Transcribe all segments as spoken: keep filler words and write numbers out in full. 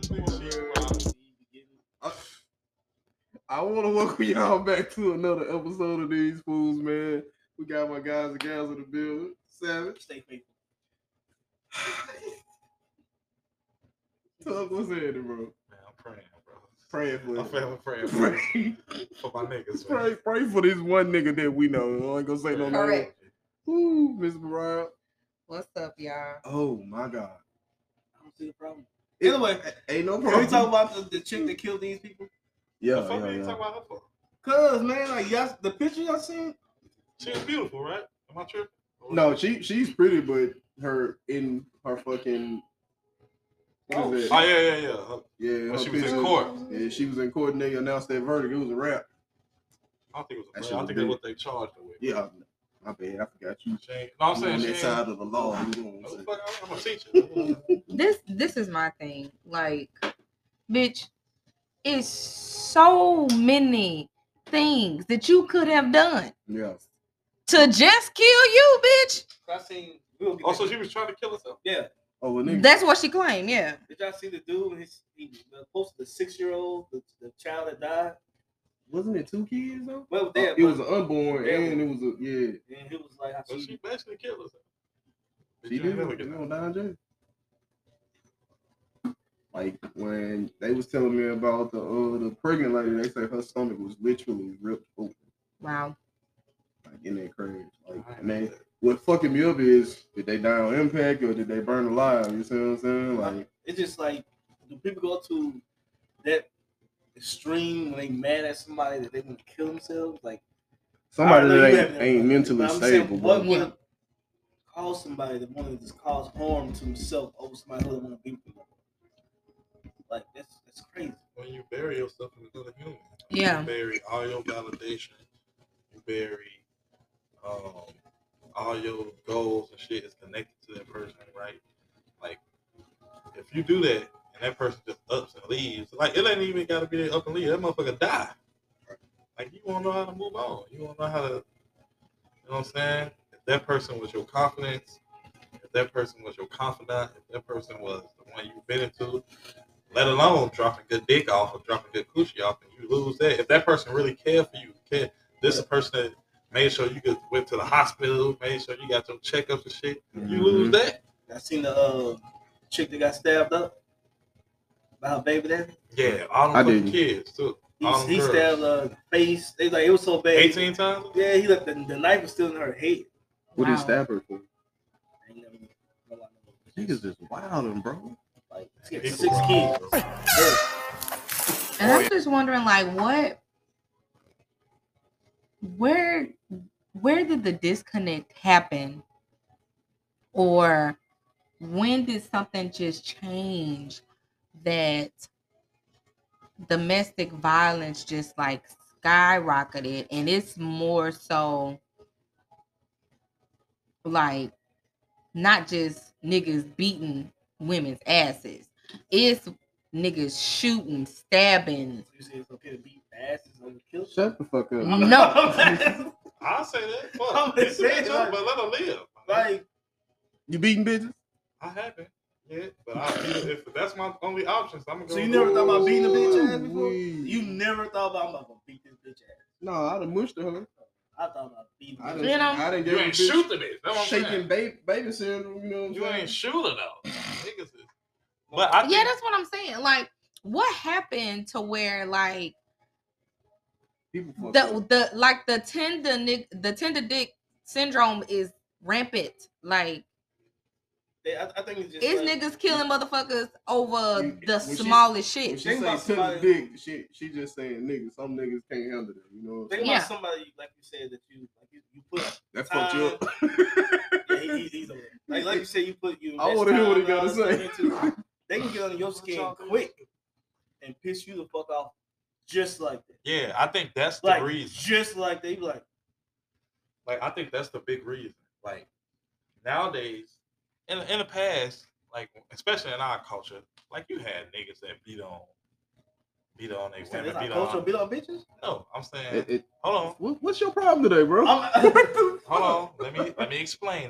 I, I want to welcome y'all back to another episode of These Fools, man. We got my guys and gals in the building. Savage. Stay faithful. Tug, what's happening, bro? Man, I'm praying, bro. Praying for I'm it. feeling praying for, Pray. for my niggas. Pray, pray for this one nigga that we know. I ain't gonna say no name. Correct. Woo, Miss Mariah. What's up, y'all? Oh my God. I don't see the problem. It- Anyway, ain't no can problem. we talk about the, the chick that killed these people? Yeah, The fuck yeah, are you yeah. talking about her for? Cause man, like y'all, the picture y'all seen, She was beautiful, right? Am I tripping? Or- No, she she's pretty, but her in her fucking what Oh, is Oh that? yeah, yeah, yeah. Her- Yeah, When her she was in picture- court. Yeah, she was in court and they announced that verdict. It was a wrap. I don't think it was. That A shit play. I was think big. that's what they charged her with. Yeah, my bad. I forgot you. She ain't, no, I'm You saying on she that ain't. side of the law. You know No, what I'm fuck, I'm a teacher. This this is my thing. Like, bitch, it's so many things that you could have done saying? Yeah. to just kill you, bitch. I seen. We'll get Also, back- she was trying to kill herself. yeah. Oh, well, nigga. That's what she claimed. Yeah. Did y'all see the dude? His, he uh, posted the six-year-old, the, the child that died. Wasn't it two kids though? Well, Uh, there, it was an unborn Yeah. and it was a yeah. and it was like how But she. she basically killed herself. But She you did. ain't never You get know, out. down jail. Like when they was telling me about the uh, the pregnant lady, they said her stomach was literally ripped open, Wow. like in that crash. Like, I ain't and they, know that. what fucking me up is did they die on impact or did they burn alive? You see what I'm saying? Like, It's just like, do people go to that extreme when they mad at somebody that they want to kill themselves? Like somebody I know that you ain't, haven't- ain't mentally but I'm saying, stable, what bro. would cause somebody that want to just cause harm to himself over somebody who want to be with them? Like that's that's crazy. When you bury yourself in another human, Yeah. you bury all your validation. You bury um, all your goals and shit is connected to that person, right? Like, if you do that and that person just ups and leaves, like it ain't even got to be up and leave. That motherfucker die. Like you won't know how to move on. You won't know how to. You know what I'm saying? If that person was your confidence, if that person was your confidant, if that person was the one you been into, let alone dropping good dick off or dropping good coochie off, and you lose that. If that person really cared for you, cared, this is a person that made sure you could went to the hospital, made sure you got your checkups and shit. You lose that. I seen the uh, chick that got stabbed up by her baby daddy. Yeah, all them I fucking didn't. kids too. He, All them he girls. stabbed her face. They like it was so bad. eighteen times. Yeah, he left the, the knife was still in her head. What did Wow. he stab her for? I ain't never know about no- Niggas just wildin', bro. Like she had People six wild, kids. bro. Yeah. And I'm just wondering, like, what, where, where did the disconnect happen, or when did something just change that domestic violence just like skyrocketed, and it's more so like not just niggas beating women's asses, it's niggas shooting, stabbing. You say it's okay to beat asses over kill? Shut the fuck up. No. I'll say that. Fuck. I'm Beat the saying, bitch like- up, but let her live. Like You beating bitches? I haven't. Yeah, but I, if that's my only options, I'm gonna go. so, you never thought about beating a bitch ass before? Ooh-wee. You never thought about I'm about to beat this bitch ass. No, I'd have mushed her. I thought about beating. I her. didn't, You know? I didn't You give ain't a bitch shoot the bitch. That's what I'm shaking saying. baby, baby syndrome. You know what I'm You saying? ain't shooter though. Niggas is. But I think, Yeah, that's what I'm saying. Like, what happened to where like People fuck the up. the like the tender nick the tender dick syndrome is rampant. Like, They- I, I think it's just it's like, niggas killing motherfuckers over You- the when she- smallest When shit. she Think say about to the somebody- dick, she she just saying niggas. Some niggas can't handle that. You know what I'm Think saying? Yeah. about somebody like you said that you like you, you put. That fucked you up. Yeah, he, he, he's a, like like you said you put you. I invest want to hear what he time and all got to that say. stuff into- They can get under your skin quick and piss you the fuck off just like that. yeah, I think that's the Like reason. just like that. You be like Like I think that's the big reason. Like nowadays, in in the past, like especially in our culture, like you had niggas that beat on, beat on their it's women, like beat culture on. beat on bitches. No, I'm saying, It- it- hold on, what- what's your problem today, bro? I'm- hold on. Let me let me explain it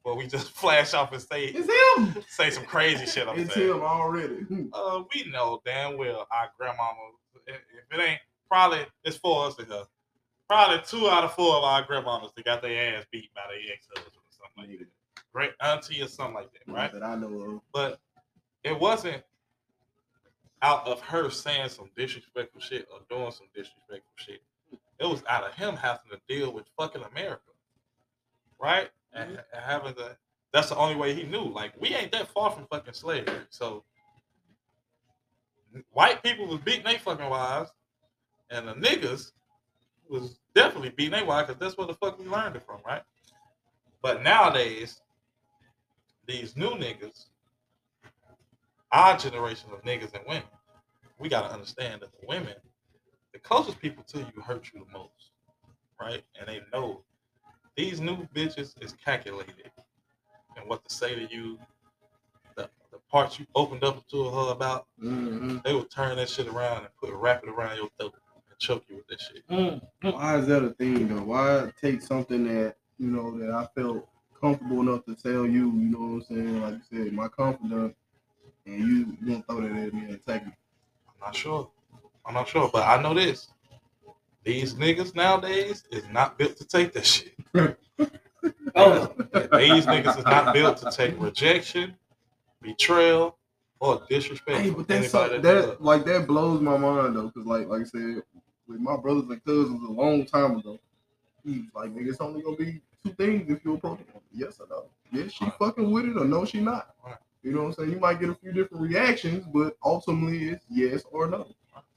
Well, we just flash off and say It's him. say some crazy shit. I'm It's saying. him already. Uh, we know damn well our grandmama. If it ain't probably it's four of us in here. Probably two out of four of our grandmamas that got their ass beat by their ex-husband or something like that. Great auntie or something like that, right? That I know of. But it wasn't out of her saying some disrespectful shit or doing some disrespectful shit. It was out of him having to deal with fucking America, right? And, and having to. That's the only way he knew. Like, we ain't that far from fucking slavery. So white people was beating their fucking wives, and the niggas was definitely beating their wives because that's where the fuck we learned it from, right? But nowadays, these new niggas, our generation of niggas and women, we gotta understand that the women, the closest people to you hurt you the most, right? And they know these new bitches is calculated and what to say to you. The, the parts you opened up to her about, Mm-hmm. they would turn that shit around and put wrap it around your throat and choke you with that shit. Mm-hmm. Why is that a thing though? Why take something that, you know, that I felt comfortable enough to tell you, you know what I'm saying? Like you said, my confidence, and you, you gonna throw that at me and attack me. I'm not sure. I'm not sure, but I know this. These niggas nowadays is not built to take that shit. Oh, These niggas is not built to take rejection, betrayal, or disrespect Hey, from but that's anybody so, that they that love. like that blows my mind though, cause like like I said, with my brothers and cousins a long time ago, he was like, nigga, it's only gonna be two things if you approach it. Yes or no. Yes, she fucking with it, or no, she not. Right. You know what I'm saying? You might get a few different reactions, but ultimately it's yes or no.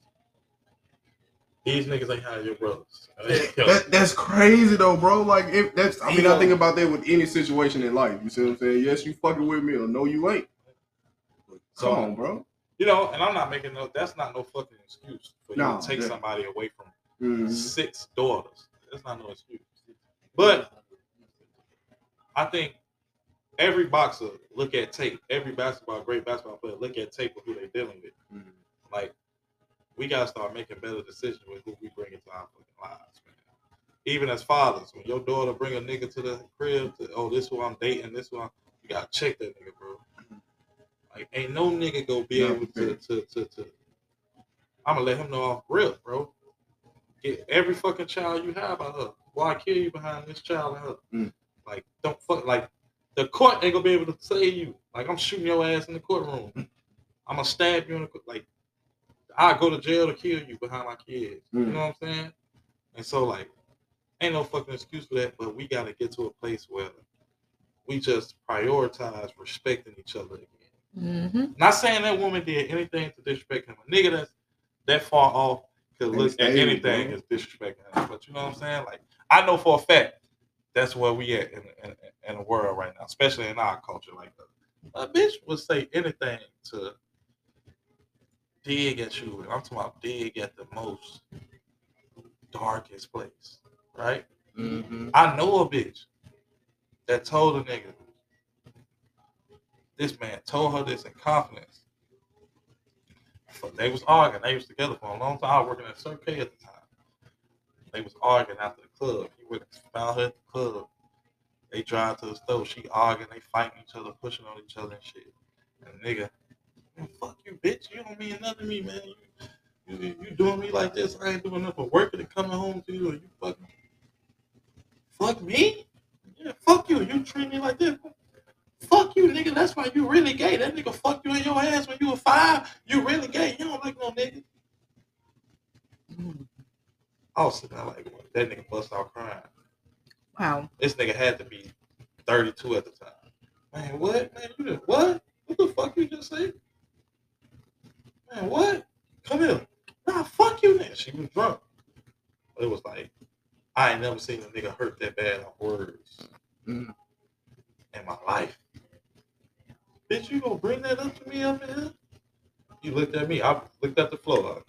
These niggas ain't had your brothers. That, that's crazy though, bro. Like if that's, I mean, I Yo. think about that with any situation in life. You see what I'm saying? Yes, you fucking with me, or no, you ain't. But So- come on, bro. You know, and I'm not making no. That's not no fucking excuse for you No, to take yeah. somebody away from Mhm. six daughters. That's not no excuse. But I think every boxer look at tape. Every basketball, great basketball player look at tape of who they're dealing with. Mhm. Like, we gotta start making better decisions with who we bring into our fucking lives, man. Even as fathers, when your daughter bring a nigga to the crib, to, oh, this who I'm dating, this who I'm, you gotta check that nigga, bro. Like, ain't no nigga gonna be Not able to, prepared. to, to, to, I'm gonna let him know off rip, bro. Get every fucking child you have out her. Why kill you behind this child and her? Mm. Like, don't fuck, like, the court ain't gonna be able to save you. Like, I'm shooting your ass in the courtroom. I'm gonna stab you in the court. Like, I go to jail to kill you behind my kids. Mm. You know what I'm saying? And so, like, ain't no fucking excuse for that, but we gotta get to a place where we just prioritize respecting each other again. Mm-hmm. Not saying that woman did anything to disrespect him. A nigga that's that far off could Ain't look at stable, anything bro. as disrespecting him. But you know what I'm saying? Like, I know for a fact that's where we at in, in, in the world right now, especially in our culture. Like, a, a bitch would say anything to dig at you. And I'm talking about dig at the most darkest place, right? Mhm. I know a bitch that told a nigga, this man told her this in confidence. But they was arguing. They was together for a long time. I was working at Circle K at the time. They was arguing after the club. He went and found her at the club. They drive to the store. She arguing. They fighting each other, pushing on each other and shit. And the nigga, man, fuck you, bitch. You don't mean nothing to me, man. You, you, you doing me like this. I ain't doing nothing but working and coming home to you. And you fucking, fuck me? Yeah, fuck you. You treat me like this. Fuck you, nigga. That's why you really gay. That nigga fucked you in your ass when you were five. You really gay. You don't like no nigga. I was sitting there like, well, that nigga bust out crying. Wow. This nigga had to be thirty-two at the time. Man, what? Man, you just, what? What the fuck you just say? Man, what? Come here. Nah, fuck you, nigga. She was drunk. But it was like, I ain't never seen a nigga hurt that bad on words Mhm. in my life. Bitch, you gonna bring that up to me up in here? You looked at me. I looked at the floor.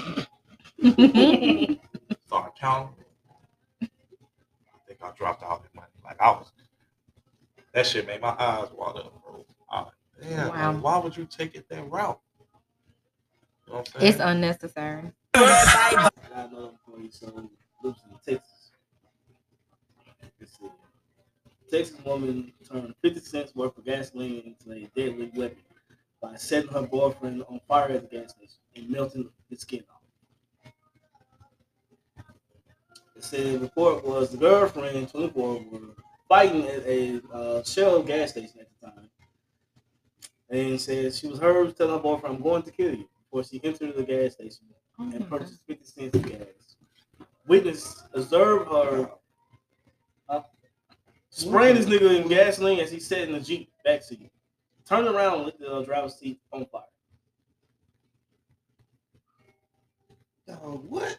Started counting. I think I dropped out in money. Like, I was, that shit made my eyes water up, bro. I was like, damn, Wow. like, why would you take it that route? You know what I'm saying? It's unnecessary. I got another for you. So, losing to Texas. Let's see. Texas woman turned fifty cents worth of gasoline into a deadly weapon by setting her boyfriend on fire at the gas station and melting his skin off. It said the report was the girlfriend, twenty-four, were fighting at a uh, Shell gas station at the time. And said she was heard telling her boyfriend, I'm going to kill you, before she entered the gas station Oh and my God. purchased fifty cents of gas. Witness observed her uh, spraying this nigga in gasoline as he sat in the Jeep backseat. Turned around and lit the uh, driver's seat on fire. Dog, what?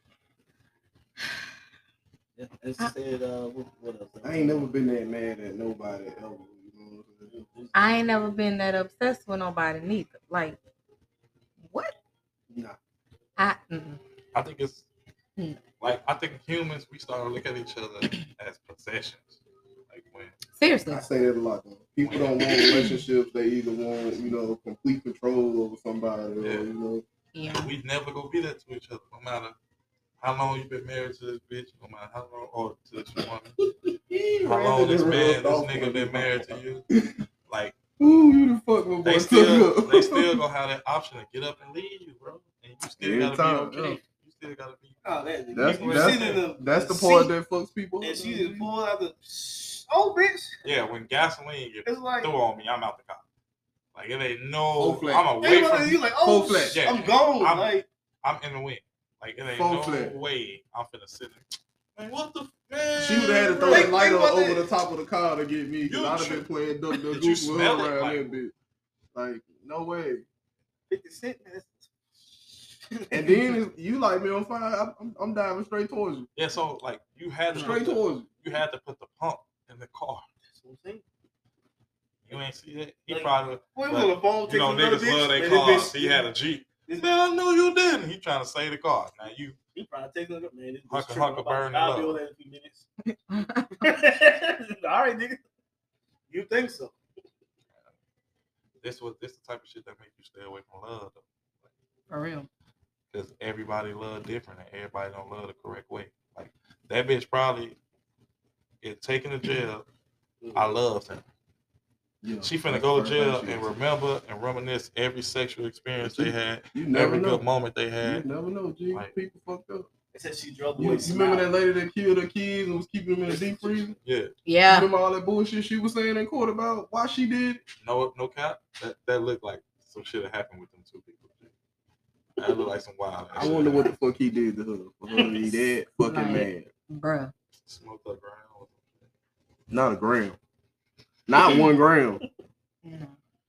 Yeah, and she said, uh, what, what else? I ain't never been that mad at nobody ever. You know what I'm saying? I ain't never been that obsessed with nobody neither. Like, what? Nah. I mm-mm. I think it's Hmm. like I think humans we start to look at each other as possessions. Like when Seriously. I say that a lot. Though. People don't want relationships. They either want, you know, complete control over somebody, or Yeah. you know, Yeah. we never go be that to each other, no matter how long you've been married to this bitch, no matter how long or to this woman, how long this man, this nigga been married to you. Like Ooh, you the fuck my boy. they still they still gonna have that option to get up and leave you, bro. And you still gotta be Anytime, okay. yeah. You still gotta be Oh, that, That's you that's, sitting in the, that's the the part seat, that fucks people. and up, she man. just pulled out the oh bitch. yeah, when gasoline gets It's like throw on me, I'm out the car. Like it ain't no Full flat. I'm away you from like, you like oh Full flat. sh- Yeah. I'm gone. I'm- like I'm in the wind. Like it ain't Full no flat. way I'm finna sit there. Man, what the man? She would have had to throw Think- that lighter think about over that. the top of the car to get me, because You I'd have tr- been playing duck duck Did you goose with her smell it? around Like- that bitch. Like, no way. fifty cent. And then it's, you light me on fire, I'm, I'm, I'm diving straight towards you. Yeah, so like you had to Straight put the, towards you. you had to put the pump in the car. That's what I'm saying. You ain't see that? He Like, probably We But, was on the phone. you know texting another niggas bitch, love their and this cars. bitch- He had a Jeep. this- Man, I knew you didn't. He trying to save the car. Now you He probably texting another man. This bitch Hunker- tripping. hunker I'm about- burn I'll in be love. over there in a few minutes. All right, nigga. You think so? this was this the type of shit that make you stay away from love though. For real. Because everybody love different and everybody don't love the correct way. Like that bitch probably is taken to jail. I loved him. Yeah, She finna that's go the to first thing jail she and would say. remember and reminisce every sexual experience But they you- had, You never every know. good moment they You had. never know, G. Like- People fucked up. They said she drove You, away. you remember that lady that killed her kids and was keeping them in the deep freezer? Yeah, You Yeah. remember all that bullshit she was saying in court about why she did it? no, no cap. That that looked like some shit that happened with them two people. That looked like some wild. I wonder what the fuck he did to her for her to be that fucking Like- mad. Bruh. smoked up ground. Not a gram. Not one gram. No.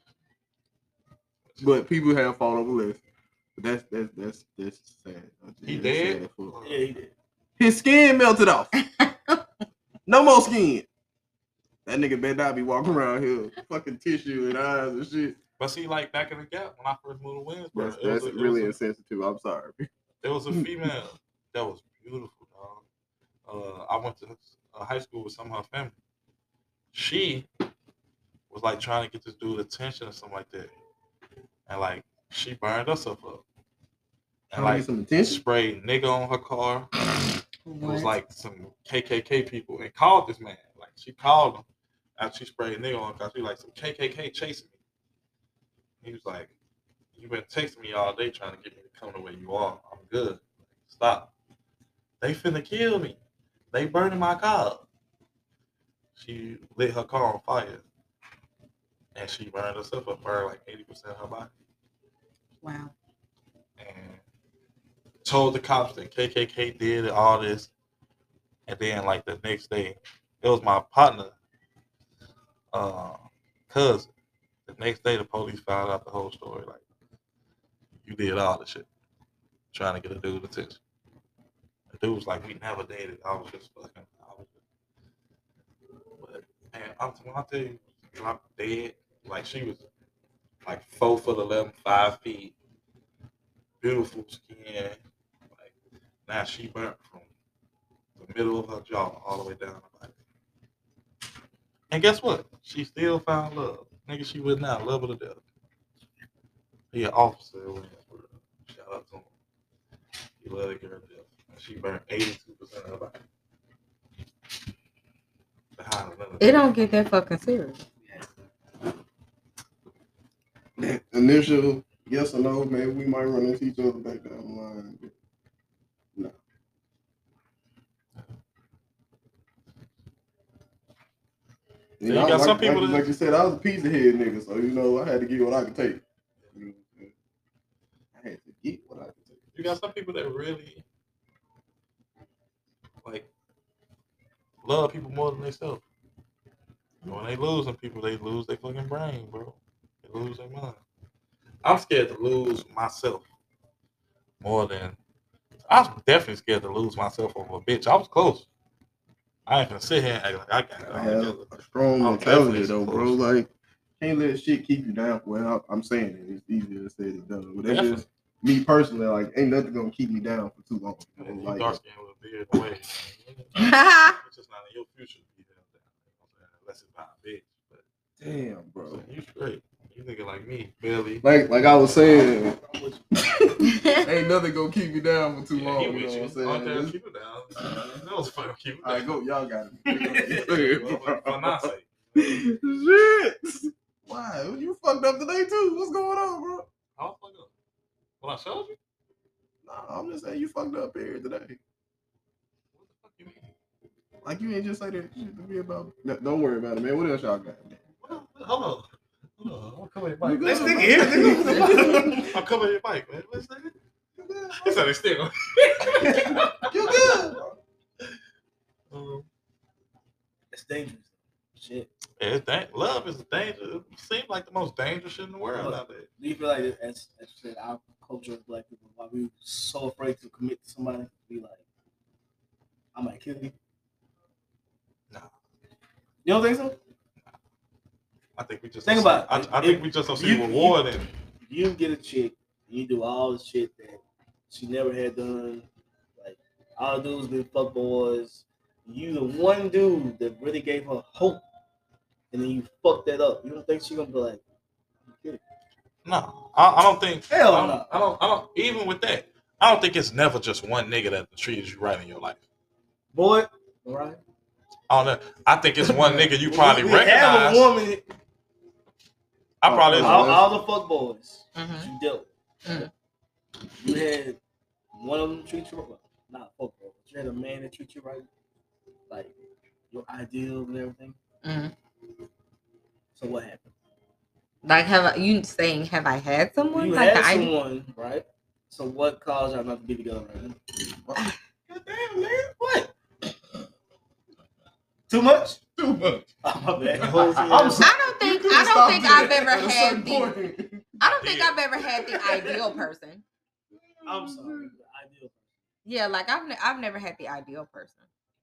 But people have fought over less. But that's that's that's that's sad. He That's dead? sad for- Yeah, he did. His skin melted off. No more skin. That nigga better not be walking around here fucking tissue and eyes and shit. But see, like back in the gap when I first moved to Winsboro, That's, it was that's a- it really was a- insensitive. I'm sorry. there was a female that was beautiful, dog. Uh, I went to uh, high school with some of her family. She was like trying to get this dude attention or something like that, and like she burned herself up, and Trying to get like some attention. sprayed nigga on her car. It was What? like some K K K people and called this man. Like she called him after she sprayed nigga on her car. She like some K K K chasing me. He was like, "You been texting me all day trying to get me to come the way you are. I'm good. Stop. They finna kill me. They burning my car up." She lit her car on fire, and she burned herself up, burned like eighty percent of her body, Wow. and told the cops that K K K did all this. And then like the next day, it was my partner, uh, cousin. The next day, the police found out the whole story. Like, you did all the shit, trying to get a dude attention. The dude was like, "We never dated. I was just fucking." I was just... But man, I'm, when I tell you, dropped dead. Like she was like four foot eleven, five feet, beautiful skin. Like now she burnt from the middle of her jaw all the way down her body. And guess what? She still found love. Nigga, she with now, love her to death. He an officer in Williamsburg. Shout out to him. He loved the girl to death. And she burned eighty-two percent of her body. behind another. It don't get that fucking serious. That initial yes or no, maybe we might run into each other back down the line. But no. You You know, got like, some people like, that- like you said, I was a pizza head nigga, so you know I had to get what I could take. You know, I had to get what I could take. You got some people that really like love people more than themselves. When they losing people, they lose their fucking brain, bro. They lose their mind. I'm scared to lose myself more than I was definitely scared to lose myself over a bitch. I was close. I ain't gonna sit here and act like I got it I all have together. a strong I'm mentality definitely though, bro. close. Like, can't let shit keep you down. Well, I, I'm saying it. It's easier said than done. But that's Definitely. just me personally. Like, ain't nothing gonna keep me down for too long. You You know, like, dark skin with a beard and wave. It's just not in your future to be held down. You know what I'm saying? Unless it's not a bitch. But damn, bro. you straight. You nigga like me, barely. Like, like I was saying, I'm with you. ain't nothing gonna keep me down for too Yeah, long. he You know with what you. I'm saying? Only thing Just- keep it down. That was fucking keep it All right, down. go. Y'all got Yeah, well, it. for not sake. Shit. Why? You fucked up today too. What's going on, bro? How fuck up? What I showed you? Nah, I'm just saying you fucked up period today. What the fuck you mean? Like you ain't just say that shit to be about. No, don't worry about it, man. What else y'all got, man? What? Hold on. Hold on. I'm coming your You bike. good, This man? nigga here, nigga. I'm coming your bike, man. What's that? You good, He bro? said they still. You good, bro? Um, It's dangerous. Shit. yeah, it's dang- love is dangerous. It seems like the most dangerous shit in the world out there. Do you feel like, as, as you said, our culture of black people, why we so afraid to commit to somebody, be like, I might kill you? Nah. You don't think so? I think we just Think don't about see, it. I, I If- think we just don't see you- reward in it. You get a chick, and you do all the shit that she never had done. Like, all the dudes been fuck boys. You the one dude that really gave her hope, and then you fuck that up. You don't think she gonna be like, "You kidding?" No, I, I don't think. Hell I don't, no. I don't. I don't. Even with that, I don't think it's never just one nigga that treated you right in your life. Boy, all right. I don't know. I think it's one nigga you probably we, we have recognize. a woman. I probably. Oh, All, that's- all the fuck boys Mhm. you dealt with. Mhm. You had one of them treat you right. Not fuck boy, but you had a man that treat you right, like your ideals and everything. Mhm. So what happened? Like, have I, you saying, have I had someone? You like had the idea- someone, right? So what caused y'all not to be together right now? God damn, man. What? Too much? Too much. Oh, my bad. I'm I'm sorry. I don't think You could've I don't stopped think it I've at ever a had certain the point. I don't think Yeah. I've ever had the ideal person. I'm sorry. The ideal. Yeah, like I've ne- I've never had the ideal person.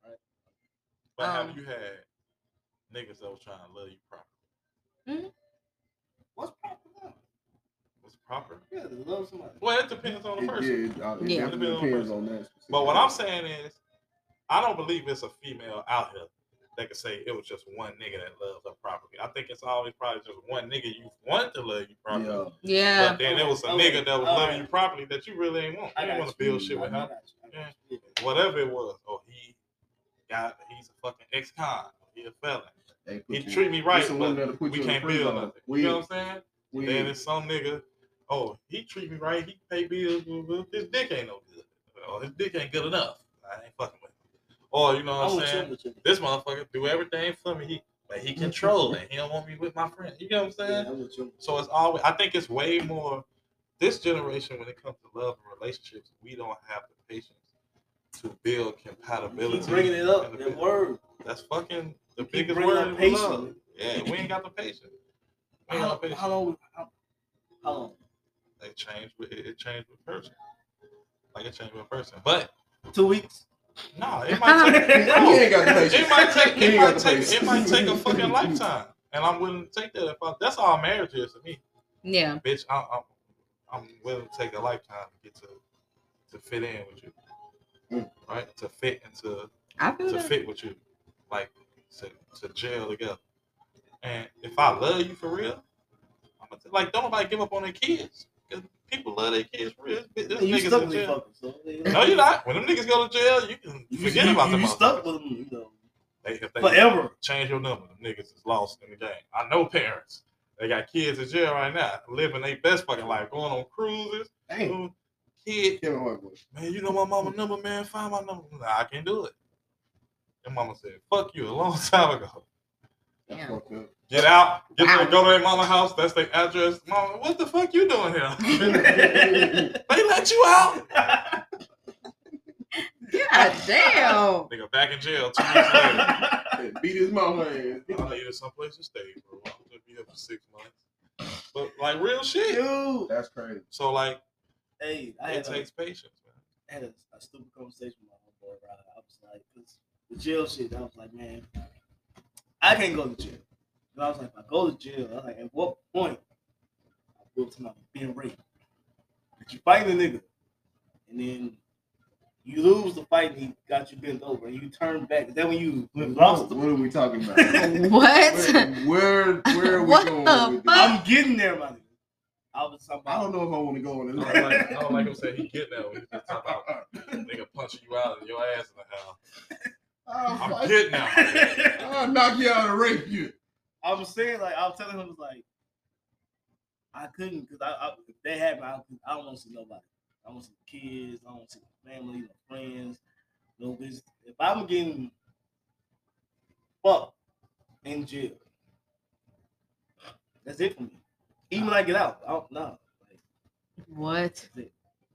But Um, have you had niggas that was trying to love you proper? What's proper now? What's proper? Yeah, to love somebody. Well, it depends on the It, person. yeah, it, Yeah. it definitely depends on that. specific But what I'm person. saying is, I don't believe it's a female out here that can say it was just one nigga that loves her properly. I think it's always probably just one nigga you wanted to love you properly. Yeah. Yeah. But then there was a Okay, nigga that was all loving right. you properly that you really ain't want. I You didn't got want to you. build shit with I him. got you. I got you. Whatever it was. Oh, he got he's a fucking ex-con. He a felon. They put He you- treat me right, it's the one but that'll put we you in the can't free build zone. nothing. We- You know what I'm saying? we- Then it's some nigga, oh, he treat me right, he pay bills, blah, blah, his dick ain't no good. Or his dick ain't good enough. I ain't fucking with him. Or you know what I'm I'm with you, saying? I'm with you. This motherfucker do everything for me, he, but he controlling. He don't want me with my friend. You know what I'm saying? Yeah, I'm with you. So it's always, I think it's way more, this generation, when it comes to love and relationships, we don't have the patience to build compatibility. Keep bringing it up. in the That business. word. That's fucking the You keep biggest bringing word up in patience. love. Yeah, we ain't got the patience. We ain't How, got the patience. how long? How, how long? It changed with it, it changed with person. Like it changed with a person. But Two weeks. no, it might take He no, ain't got the patience. it might take He it ain't might got the take patience. it might take a fucking lifetime. And I'm willing to take that if I, that's all marriage is to me. Yeah. Bitch, I'm, I'm I'm willing to take a lifetime to get to to fit in with you. Mm. Right? To fit into I feel to that. fit with you. Like to, to jail together. And if I love you for real, I'm gonna t- like don't nobody give up on their kids. Cause people love their kids for real. This You niggas stuck in with me, jail. fucking. So, No, you're not. When them niggas go to jail, you can You, forget you, about you them. stuck motherfuckers. with them, you know. They, if they Forever. change your number, the niggas is lost in the game. I know parents. They got kids in jail right now, living their best fucking life, going on cruises. Damn. Kid, Kevin Hart boy. man, you know my mama number, man. Find my number. Nah, I can't do it. And mama said, "Fuck you" a long time ago. That's Yeah. fucked up. Get out. Get Wow. to go to their mama house. That's their address. Mama, what the fuck you doing here? They let you out. God damn. Nigga back in jail two weeks later. Hey, beat his mama ass. I needed someplace to stay, bro. I'm gonna be here for six months. But like real shit. Dude. That's crazy. So like Hey, I it had, a, takes patience, man. I had a, a stupid conversation with my homeboy, right? I was like, cause the jail shit, I was like, man, I can't go to jail. And I was like, if I go to jail, I was like, at what point I will to my being raped? But you fight the nigga, and then you lose the fight, and he got you bent over, and you turn back. Is that when you What, lost what, the? what are we talking about? What? Where, where, where are we What going the with this? fuck? I'm getting there, my nigga. I was talking I don't about. know if I want to go on I this. don't like, I don't like him saying he getting that when he just talk about nigga punching you out and your ass in the house. I'll, I'm fight- getting that. I'll knock you out and rape you. I was saying, like, I was telling him, was like, I couldn't, because I, I, if that happened, I, I don't want to see nobody. I want to see the kids. I want to see my family, my friends. No business. If I'm getting fucked in jail, that's it for me. Even when I get out, I don't know. Like, What? that's it.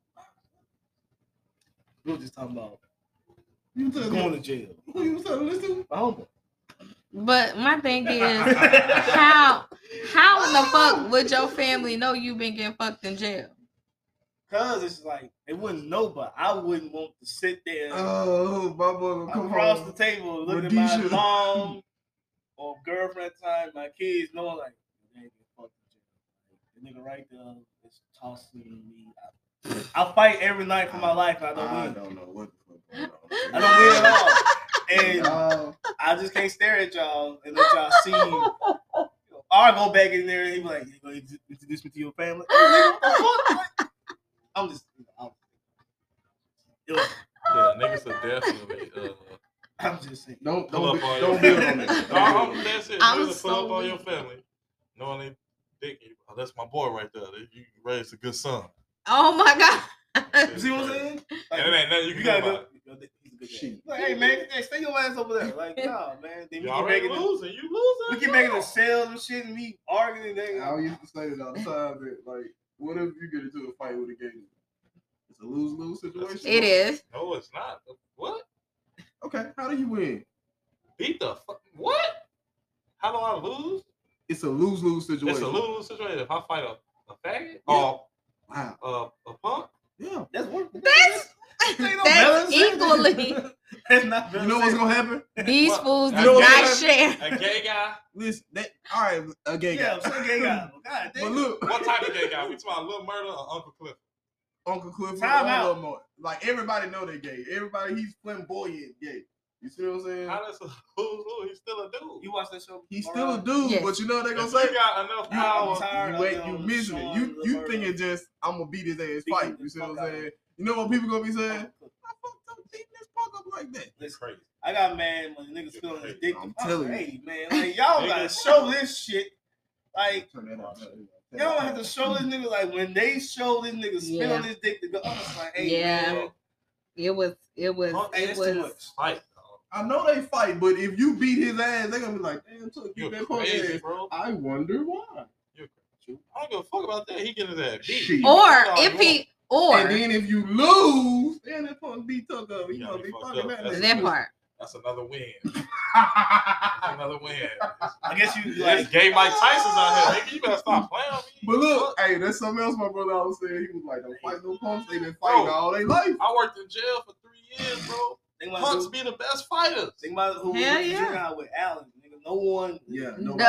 We were just talking about You tell going me to jail. who you was telling this to? My homeboy. But my thing is, how how in the fuck would your family know you been getting fucked in jail? Cause it's like they wouldn't know, but I wouldn't want to sit there Oh, my boy gonna come across home. the table and look with at my Deisha. mom or girlfriend at the time, my kids knowing like they ain't get fucked in jail. Like, the nigga right there is tossing me out. I fight every night for my life. And I don't I win. don't know what the fuck going on. I don't win at all. And Uh, I just can't stare at y'all and let y'all see. Or I go back in there and he be like, "You gonna introduce me to your family?" What the fuck? I'm just, you know, I'm, Yeah, niggas are definitely uh, I'm just saying. don't pull don't up be, on don't your build on that. No, I'm that's it. I'm Really pull so up on your weak. family. Knowing they dick you. Oh, that's my boy right there. You raised a good son. Oh my god. You see what I'm saying? Like, And it ain't nothing you you can do gotta about go. it. He's a good Shit. guy. Like, hey man, hey, stay your ass over there. Like, nah, man. Then we You keep already making the, losing. You losing. we keep making the sales and shit, and we arguing. And they, I used to say that all the time. That like, what if you get into a fight with a gay dude? It's a lose lose situation. It is. No, it's not. What? Okay, how do you win? Beat the fuck? What? How do I lose? It's a lose lose situation. It's a lose situation. If I fight a, a faggot Yeah. or Wow. uh, a punk, Yeah. that's worth. That's Ain't no that's balance in it. equally. That's not. You know what's gonna happen? These What? fools You does know what not I'm share. a gay guy. Listen, that all right, a gay Yeah, guy. some gay guy. God But damn. look, What type of gay guy? We talking about Lil Murder or Uncle Cliff? Uncle Clifford, Time all out. of them are- like everybody know they're gay. Everybody, he's flamboyant gay. You see what I'm saying? How does a who's who? He's still a dude. You watch that show? He's All still a right. dude, Yes. but you know what they gonna If say? you got enough You, power, I'm tired you of wait, them you missing it. showing You the you murder. thinking just I'm gonna beat his ass Beat fight. the You see what I'm fuck out of saying? him. You know what people gonna be saying? I fucked up beating this punk up like that. it's crazy. I got mad when the niggas feeling his dick. I'm I was telling like, you. hey man, like y'all gotta show this shit. Like Turn that out. y'all have to show this nigga. Like when they show this nigga spit Yeah. on his dick to go, I was like, hey Yeah. man, It was. It was. Punk, hey, It that's too was. much. Fight. dog. I know they fight, but if you beat his ass, they're gonna be like, damn, took you You're that punk crazy, ass. bro. I wonder why. You're crazy. I don't give a fuck about that. He getting his ass beat. Shit. You Or can do all if you he. Or And then if you lose, then that punk beat Tuck up. He Yeah, gonna he be fucked fucking up. that That's nigga. that part. That's another win. That's another win. I guess you Like like gay Mike Tyson's out here. Nigga, you better stop playing with me. But look, Fuck. hey, that's something else my brother always said. He was like, don't fight no punks. They been fighting Bro. all their life. I worked in jail for three years, bro. think about Punks who, be the best fighters. think about who Hell was yeah. drinking out with Allen. Nigga, no one. Yeah,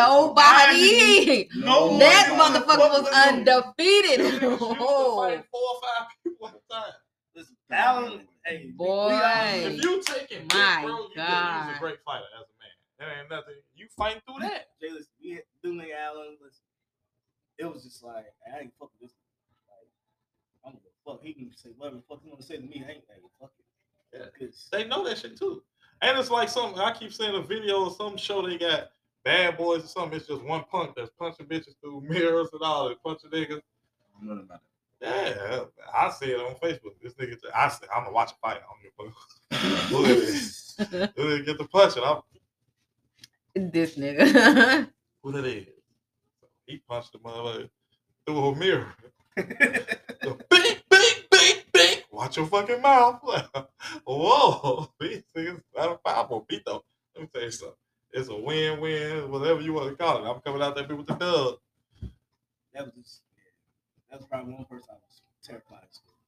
Nobody. No That one- motherfucker was Them undefeated. Niggas used to Oh, fight four or five people at a time. Listen, Allen, hey, Boy. we all- If you taking dick, My bro, you, God. you's a great fighter as a man. There ain't nothing. You fighting through that. Jay, listen, we had do nigga Allen. Listen, it was just like I ain't fucking this. Like I'm gonna fuck. He can say whatever the fuck he want to say to me. I ain't like fuck it. Yeah. Cause They know that shit too. And it's like something, I keep seeing a video of some show they got Bad Boys or something. It's just one punk that's punching bitches through mirrors and all that, punching niggas. I don't know about that. Yeah, I see it on Facebook. This nigga, I say, I'm gonna watch a fight. I don't give a fuck. Who it is? Who did get the punching? I'm, This nigga. who that is? He punched the motherfucker through a mirror. Bing, bing, bing, bing. Watch your fucking mouth. Whoa, these niggas not a powerful beat though. Let me tell you something. It's a win-win, whatever you want to call it. I'm coming out there with the dub. That was just, yeah, that was probably one person I was terrified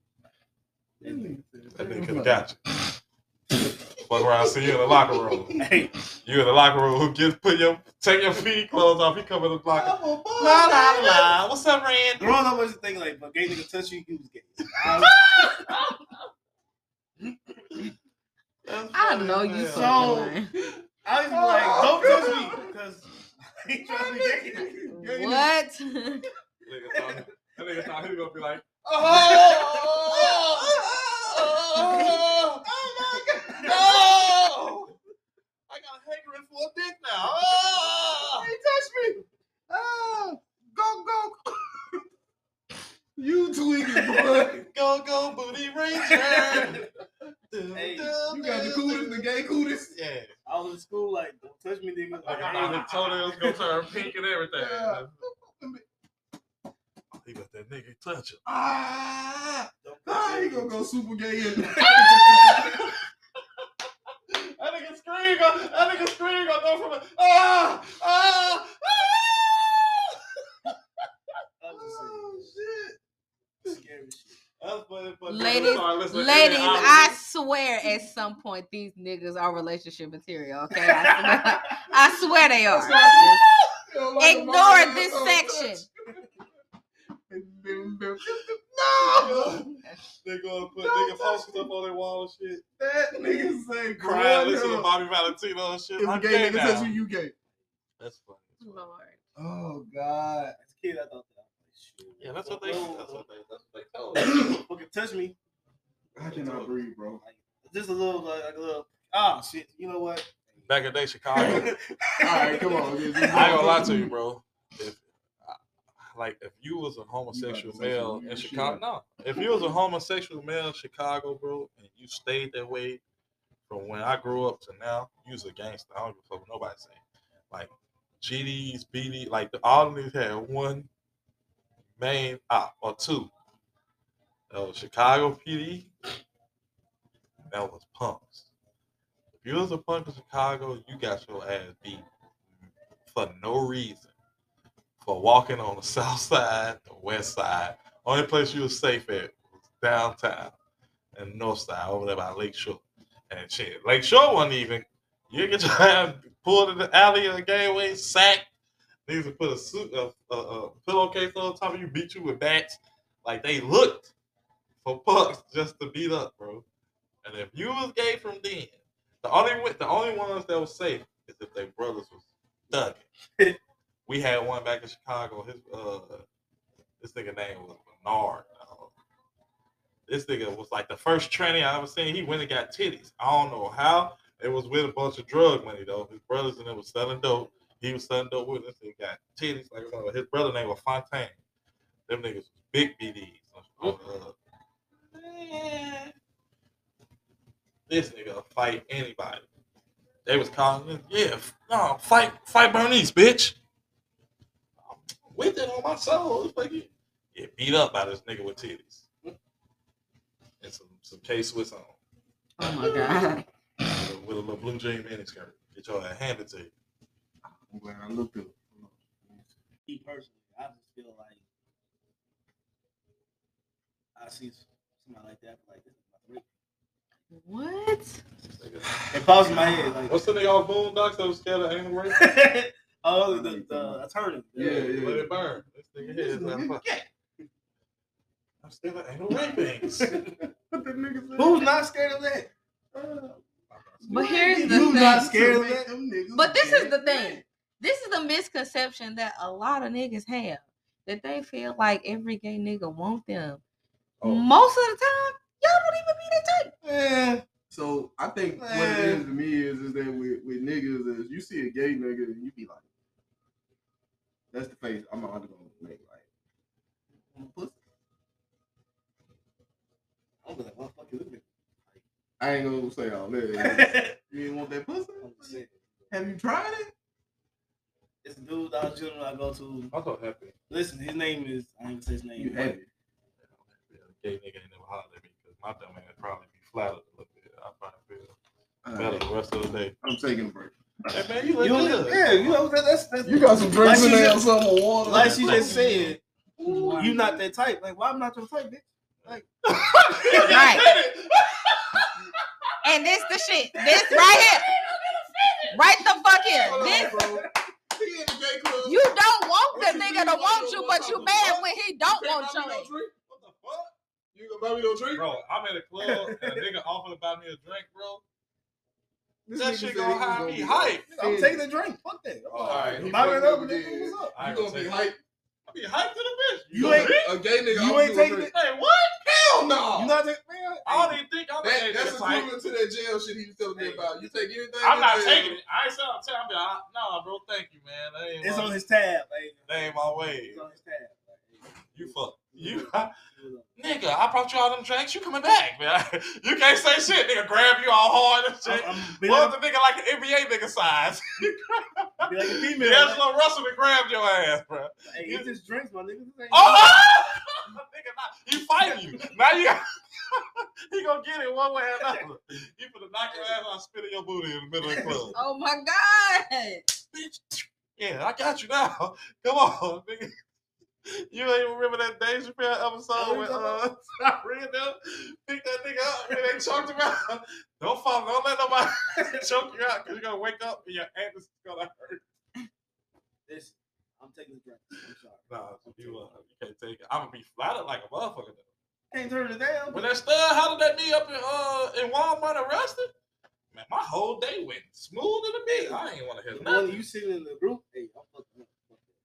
of. That nigga could have got you. Fuck around, see you in the locker room. Hey, You in the locker room who gets put your take your feet clothes off. He come in the locker. La la la. What's up, Rand? growing up, I was thinking like, but gay nigga touch you, he was gay. I was, I know you Yeah. so. lying. I was like, don't touch me, because I ain't trying to be gay. What? Nigga thought, that nigga thought he was gonna be like, oh, oh, no! I got a hankering for a dick now. Oh! Hey, touch me. Ah, go, go. You tweaking, boy. Go, go, booty ranger. Hey, You got the coolest, the gay coolest. Yeah. I was in school like, don't touch me, nigga. Like, I thought his toenails gonna turn pink and everything. Yeah. He got that nigga touch him. Ah, Don't ah, touch he me. gonna go super gay in. That nigga scream, go- that nigga scream gonna go from a, ah, ah, ah. I was just Oh saying, shit. scary shit. That's funny, but Ladies, sorry, listen, ladies, Eddie I Oliver- swear at some point these niggas are relationship material. Okay, I swear, I swear they are. You don't like a Ignore motherfucker this that's section. touch. No, They gonna put Don't nigga touch posters up on their wall and shit. that nigga say Crying, listen to up. Bobby Valentino and shit. If a I'm gay gay nigga now. touch you, you gay. That's funny. Lord. Oh God. As a kid, I thought that. I was like, shit. Yeah, that's what they. Don't- That's what they. That's what they told me. don't fucking touch me. I cannot breathe, bro. Like, just a little, like, like a little. Ah, shit. You know what? Back in the day, Chicago. All right, come on. I ain't gonna lie to you, bro. If like if you was a homosexual You about to say male some in weird shit. Chicago, no. If you was a homosexual male in Chicago, bro, and you stayed that way from when I grew up to now, you was a gangster. I don't give a fuck what nobody saying. Like G Ds, B D, like the, all of these had one main op or two. That was Chicago P D. That was punks. If you was a punk in Chicago, you got your ass beat for no reason. For walking on the south side, the west side. Only place you was safe at was downtown and north side over there by Lake Shore. And shit, Lake Shore wasn't even, you get your ass pulled in the alley or the gateway, sacked. Niggas would put a suit, a, a, a pillowcase on top of you, beat you with bats. Like they looked for punks just to beat up, bro. And if you was gay from then, the only the only ones that was safe is if their brothers was thugging. We had one back in Chicago. His uh, this nigga name was Bernard. dog. This nigga was like the first tranny I ever seen. He went and got titties. I don't know how. It was with a bunch of drug money though. His brothers and it was selling dope. He was selling dope with us. He got titties. Like uh, his brother name was Fontaine. Them niggas was big B Ds. Uh, man. This nigga fight anybody. They was calling him, yeah, no, fight, fight Bernice, bitch. I'm with it on my soul. It's like he get beat up by this nigga with titties and some some K Swiss on Oh my God. with a, with a little blue jean miniskirt. Get your ass handed to you. I'm glad I looked up. Me personally, I just feel like I see somebody like that, like this is my three. What? This nigga- It pops in my head, like What's the nigga off Boondocks that was scared of anal rape? oh, the, the attorney. Yeah, yeah. Let it burn. This nigga head is like, fuck. I'm scared of anal rapings. What the nigga said? Who's not scared of that? But here's the You not thing. scared of that? Them niggas But this is scared the of thing. that. This is the misconception that a lot of niggas have. That they feel like every gay nigga want them. Oh. Most of the time, y'all don't even be that type. Man, So I think what it is to me is is that with, with niggas is you see a gay nigga and you be like, that's the face I'm not gonna make like pussy. I'm gonna be like, motherfucker, look at me. I ain't gonna say all that. You ain't want that pussy? I'm just saying. Have you tried it? It's a dude out of general I go to. I'm so happy. Listen, his name is I ain't gonna say his name. You but- happy? Gay nigga ain't never hollered at me because my dumb ass probably be flattered a little bit. I probably feel Uh, better the rest of the day. I'm taking a break. Hey man, you look You good. know, yeah, you know that's, that's You got some drinks Like in she there, just- some water. like she just said. You not that type. Like, why I'm not your type, bitch? Like, Right. And this the shit. This right here. Right the fuck here. This He in the gay club. you don't want the nigga to want you, but you mad when he don't want you. What the fuck? You gonna buy me no drink? Bro, I'm at a club and a nigga offered to buy me a drink, bro. This That nigga shit said gonna he was have gonna me be hype. I'm taking a drink. Fuck that. Oh, all right. He Buy me fucked another up nigga. again. What's up? I You ain't gonna gonna be take hype? I be hyped to the bitch. You know ain't- me? A gay nigga. You offer ain't a taking drink. it. Hey, what? Hell no. You not taking man? I don't even think I'm That, taking that's this hype. equivalent to that jail shit he was telling me about. You take anything? I'm in not jail. taking it. I ain't saying I'm telling you. Nah, bro, thank you, man. That ain't It's my, on his tab. Like, that ain't my way. it's on his tab. Like, You fuck. You, you nigga, I brought you all them drinks. You coming back, man. You can't say shit. Nigga, grab you all hard and shit. I'm, I'm be What like, the nigga like an N B A nigga size? be like a female. D'Angelo Russell and grabbed your ass, bro. Hey, get this drinks, my nigga. This ain't- Oh! Nigga, now, he fighting you. Now you got, he gonna get it one way or another. He finna knock your ass out and spit in your booty in the middle of the club. Oh my god. Bitch. Yeah, I got you now. Come on, nigga. You ain't even remember that Dave Chappelle episode when uh Tyreek them picked that nigga up and they choked him out. Don't fall, don't let nobody choke you out because you're gonna wake up and your anus is gonna hurt. Listen, I'm taking the drink. I'm sorry. Nah, you, uh, you can't take it. I'm gonna be flattered like a motherfucker though. Can't turn it down. When that stud hollered at me up in uh in Walmart arrested, man, my whole day went smooth to the beat. I ain't want to hear The nothing. one you sitting in the group, hey, I'm fucking up.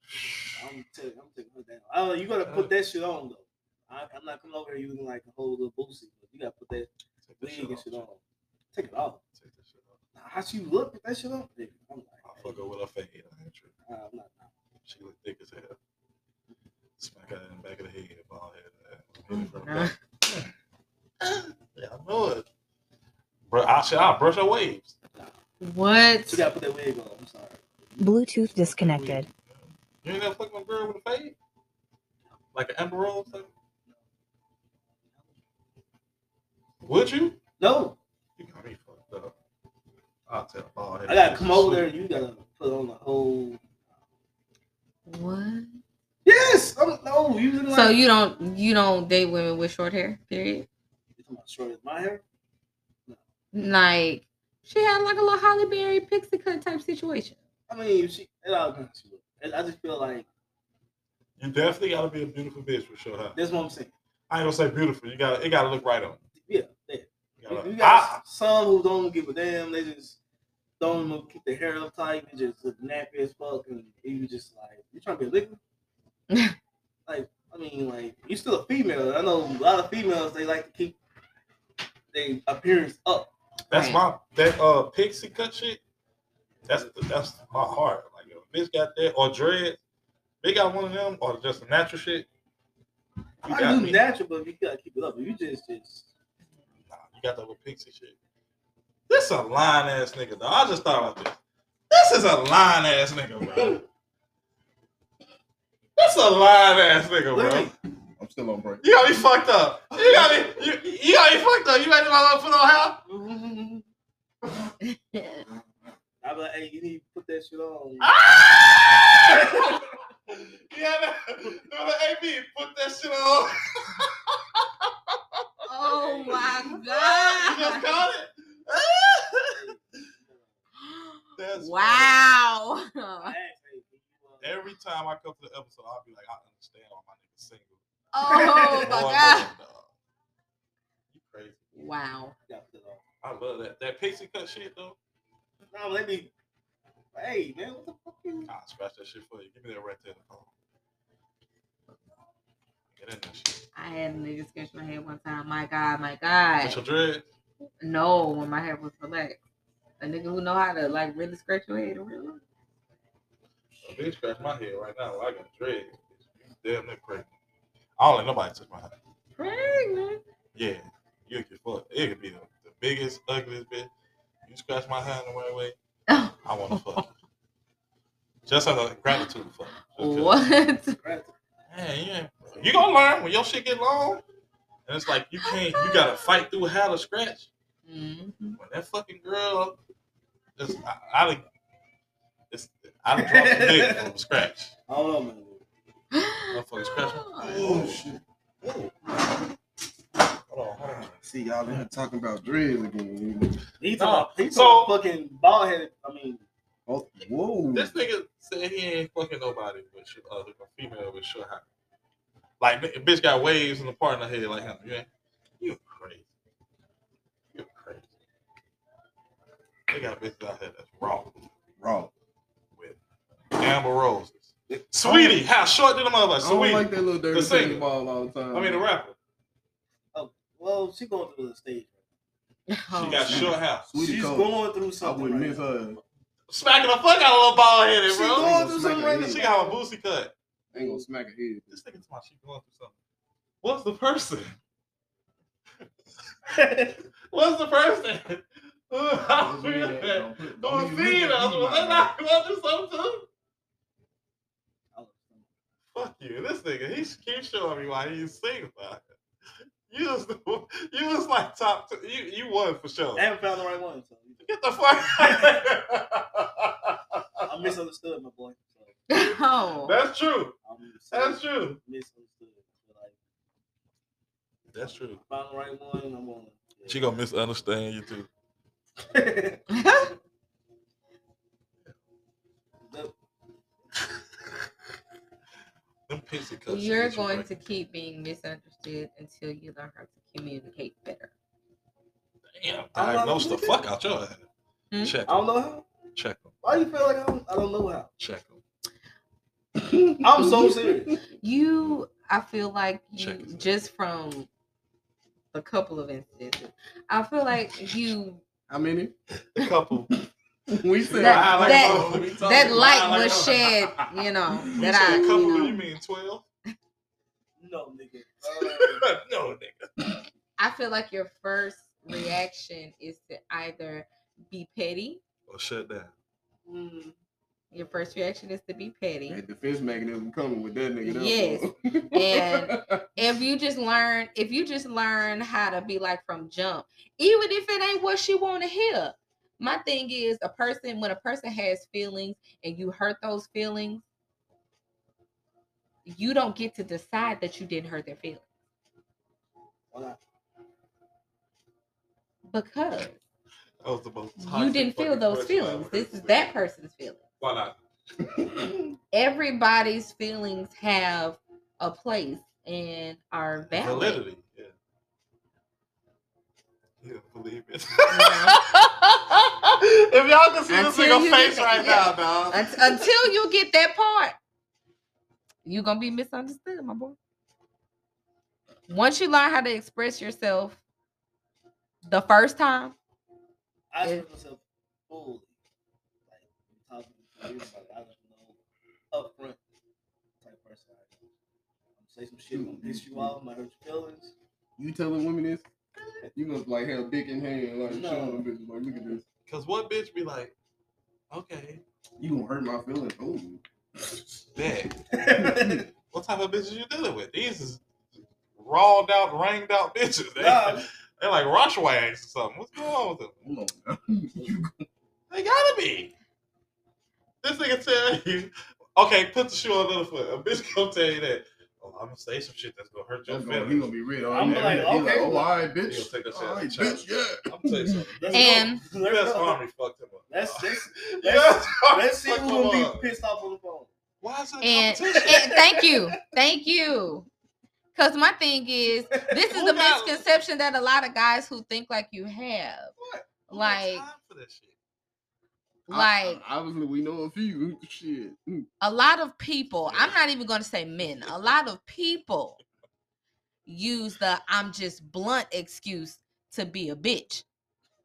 I'm telling, I'm taking her down. Oh, you gotta put that shit on though. I, I'm not coming over here using like a whole little boosie, but you gotta put that Take that wig and shit on. off. Take it off. Take that shit off. Now, how she look with that shit on? Hey, I'm like, I'll fuck her with her fade. I ain't tripping. nah, I'm not. She look thick as hell. Smack her in the back of the head, bald head. Hit it from the back. Yeah, I know it. Bro, I should I'll brush her waves. What? She gotta put that wig on. I'm sorry. Bluetooth disconnected. You ain't never fucked my girl with a fade? Like an Amber Rose thing? Would you? No, You got me fucked up. I'll tell bald head. I gotta come over there. You gotta put on the whole. What? Yes, I'm, no. You like, So you don't you don't date women with short hair? Period. You talking about short as my hair? Like she had like a little Holly Berry pixie cut type situation. I mean, she. It all depends. She look. I I just feel like You definitely gotta be a beautiful bitch for sure. Huh? that's what I'm saying. I ain't gonna say beautiful. You gotta it gotta look right on. Yeah, yeah. You gotta, You I, got some who don't give a damn. They just don't even keep their hair up tight. They just look nappy as fuck, and you just like, you trying to be a liquor? Like, I mean, like, you still a female. I know a lot of females, they like to keep their appearance up. that's Right. my that uh pixie cut shit. That's that's my heart. Like if a bitch got that or dread, they got one of them or just a natural shit. You I got do me. natural, but you gotta keep it up. If you just, just Nah, you got that little pixie shit. This a lying ass nigga, though. I just thought about this. This is a lying ass nigga, bro. This a lying ass nigga, look bro. at me. I'm still on break. You got me fucked up. You got me. You, you got me fucked up. You ain't my put on hair. I be like, hey, you need to put that shit on. Ah! Yeah, that, that A B, put that shit on. Oh my You just god! caught it. That's Wow! I asked, hey, can you, uh, Every time I come to the episode, I'll be like, I understand why my nigga's single. Oh my Boy, god! dog. You crazy. Wow! you gotta put it on. I love that. That pixie cut shit, though. No, let me. Hey, man, what the fuck you? I'll scratch that shit for you. Give me that right there. Oh. Get in that shit. I had a nigga scratch my head one time. My god! My god! With your dread? No, when my hair was relaxed. A nigga who know how to like really scratch your head in real life. A bitch scratch my head right now. Like I got dreads. You damn near pregnant. I don't let nobody touch my hair. Pregnant. Yeah, you get fucked. It could be the, the biggest, ugliest bitch. You scratch my hand the right way, Oh. I want to fuck you. Just as a gratitude fuck. What? Man, yeah. You gonna learn when your shit get long. And it's like you can't, you gotta fight through how to scratch. Mm-hmm. When that fucking girl, just, I, I done, it's, I done dropped the dick from scratch. I don't know, man. Motherfucker scratch me. Oh, shit. Whoa. Hold on, hold on. See, y'all in here talking about dreads again. He Nah, talking, he so- talking fucking bald headed. I mean, Oh, whoa. This nigga said he ain't fucking nobody with sh- uh, a female with short hair. Like, a bitch got waves in the part of her head like him. You ain't, you crazy. You crazy. They got bitches out here that's raw Raw. with Amber Roses. Sweetie, how short did the motherfucker? I don't Sweetie. like that little dirty The singer. tennis ball all the time. I mean, the rapper. well, she going through the stage. She got short hair. Sweetie She's Cole. going through I something. wouldn't right miss now. her. Smacking the fuck out of a little bald headed, She bro. going through something right now. She got a boosie cut. Ain't gonna smack her head. This nigga's my she going through something. What's the person? What's the person? Who Don't do that. Don't put- Who don't was even feeding look at us? me, Was my they not going through something too? Fuck you. This nigga, he keeps showing me why he's single. You was, the, you was like top two. You, you won for sure. I haven't found the right one. So Get the fuck I misunderstood, my boy. So Oh. That's true. I'm That's true. misunderstood. But like, That's true. found the right one. I'm on. Yeah. She gonna misunderstand you too. The- Them pissy cuts. You're get you going right. to keep being misunderstood until you learn how to communicate better. Damn, I'm not diagnose the communicating. fuck out your head. Hmm? Check I don't them. know how. Check them. Why you feel like I don't, I don't know how? Check them. I'm so serious. You, I feel like you, Check this out. just from a couple of instances, I feel like you, How many? A couple. We said That- I like that- those. What we talking that about? light I like was those. shed, you know, You that said I, a couple, you do know, you mean twelve? No, nigga. Uh, No, nigga. I feel like your first reaction is to either be petty. Or shut down. mm, Your first reaction is to be petty. That defense mechanism coming with that nigga. Yes. And If you just learn, if you just learn how to be like from jump, even if it ain't what she want to hear. My thing is, a person, when a person has feelings and you hurt those feelings, you don't get to decide that you didn't hurt their feelings. why not? Because That was the most you toxic didn't feel fucking those question I feelings. ever This heard. is that person's feelings. Why not? Everybody's feelings have a place and are valid. Validity. Yeah. You don't believe it. If y'all can see this Until nigga you face get- right yeah. now, dog. Unt- Until you get that part, you're gonna be misunderstood, my boy. Once you learn how to express yourself the first time, I Yeah. express myself fully. Like, talking to everybody, I just know upfront type person I am. I'm gonna say some shit, I'm gonna piss you off, might hurt your feelings. you telling women this? You must like have dick in hand, like No. showing them bitches, like look at this. Cause what bitch be like, okay, You gonna hurt my feelings? Oh, bet. What type of bitches you dealing with? These is rawed out, ranged out bitches. They, Nah. they're like rush wags or something. What's going on with them? hold on. Now. You They gotta be. This nigga tell you, okay, put the shoe on the other foot. A bitch gonna tell you that. Oh, I'm gonna say some shit that's gonna hurt your gonna, he feelings. gonna be ready. Oh, I'm yeah, like, he okay, like, oh, well, all right, He'll bitch. take that shit All out right, the chest. bitch, yeah. I'm gonna tell you something. Let's And- go. U Let's S go. Army fucked him up. Let's, let's, U S let's, Army let's see fucked who's him gonna be up. pissed off on the phone. Why is that and, competition? and thank you, thank you. Because my thing is, this is Who the got- misconception that a lot of guys who think like you have. What? Who got Like, time for that shit? like I, obviously we know a few. Shit. a lot of people, I'm not even going to say men, a lot of people use the I'm just blunt excuse to be a bitch.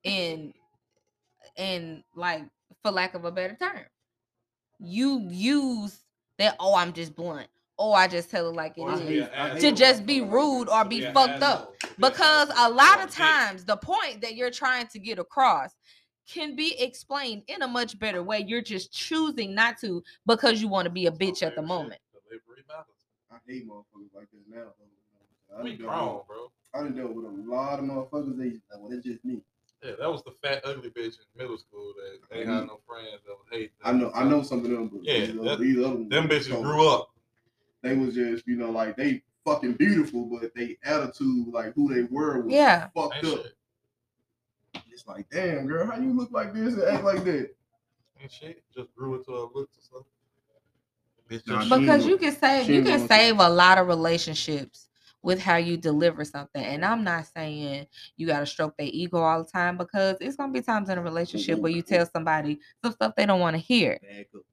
in in like for lack of a better term. You use that, oh, I'm just blunt. Oh, I just tell it like it Or to is. be an I hate asshole. To when just be motherfuckers like rude that. or To be an fucked asshole. up. To be an Because a asshole. lot Or of dick. times the point that you're trying to get across can be explained in a much better way. You're just choosing not to because you want to be a bitch at the moment. Delivery matters. I hate motherfuckers like that now. Though. I We done dealt grown, with- bro. I done dealt with a lot of motherfuckers. They like, well, it's just me. Yeah, that was the fat ugly bitch in middle school that ain't had no friends that would hate. I know, I know some of them, but Yeah, these, that- other, these other ones, Them they bitches told me. grew up. They was just, you know, like they fucking beautiful, but they attitude, like who they were, was Yeah. fucked Ain't up. shit. It's like, damn, girl, how you look like this and act like that? Ain't shit. Just grew into a look or something. Bitch, Nah, just she Because ain't you gonna- can save she you ain't can gonna- save a lot of relationships with how you deliver something. And I'm not saying you gotta stroke their ego all the time, because it's gonna be times in a relationship where you tell somebody some stuff they don't want to hear. Back up.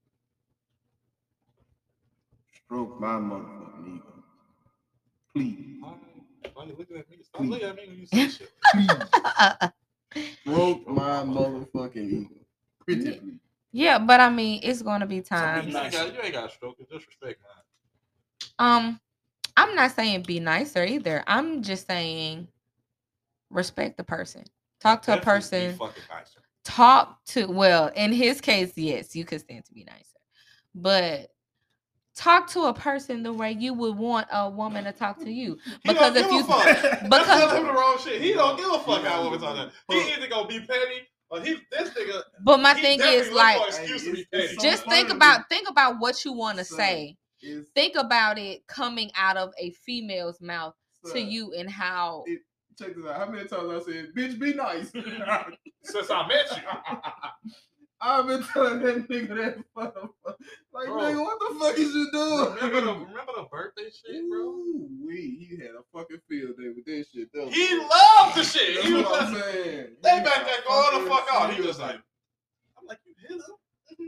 Stroke my motherfucking ego. Please. Why you looking at me? Stop Please. looking at me when you say shit. Please. Stroke my motherfucking ego. Pretty please. Yeah, but I mean, it's gonna be You times. ain't got, you ain't got to stroke it. Just respect mine. Um, I'm not saying be nicer either. I'm just saying respect the person. Talk to a Definitely person. Be fucking nicer. Talk to, well, in his case, yes, you could stand to be nicer, but talk to a person the way you would want a woman to talk to you. He Because don't if give you a fuck. That's because telling him the wrong shit. He don't give a fuck He how don't women give a talk that. He fuck. either gonna be petty or he this nigga. but my he thing definitely is look like, for excuse Hey, to be it's- it's petty. so just think funny. about think about what you want to Son, say. It's, Think about it coming out of a female's mouth to son, you and how It, check this out. How many times I said, bitch, be nice? Since I met you. I've been telling that nigga that motherfucker. Like, Bro. nigga, what the fuck is you doing? Remember the, remember the birthday shit, bro? Ooh, we, he had a fucking field day with that shit. That was- He loved the shit. That's He was what I'm just, saying. they He back had there a going the fucking fuck out. He field just day. like, I'm like, you hit him?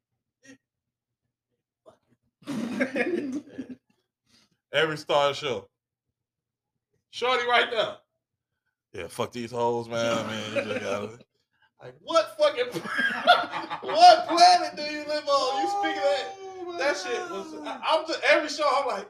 Every star show. Shorty right now. Yeah, fuck these hoes, man. I mean, you just gotta. Like, what fucking. What planet do you live on? You speaking that? Oh, That shit was. I, I'm just. Every show, I'm like.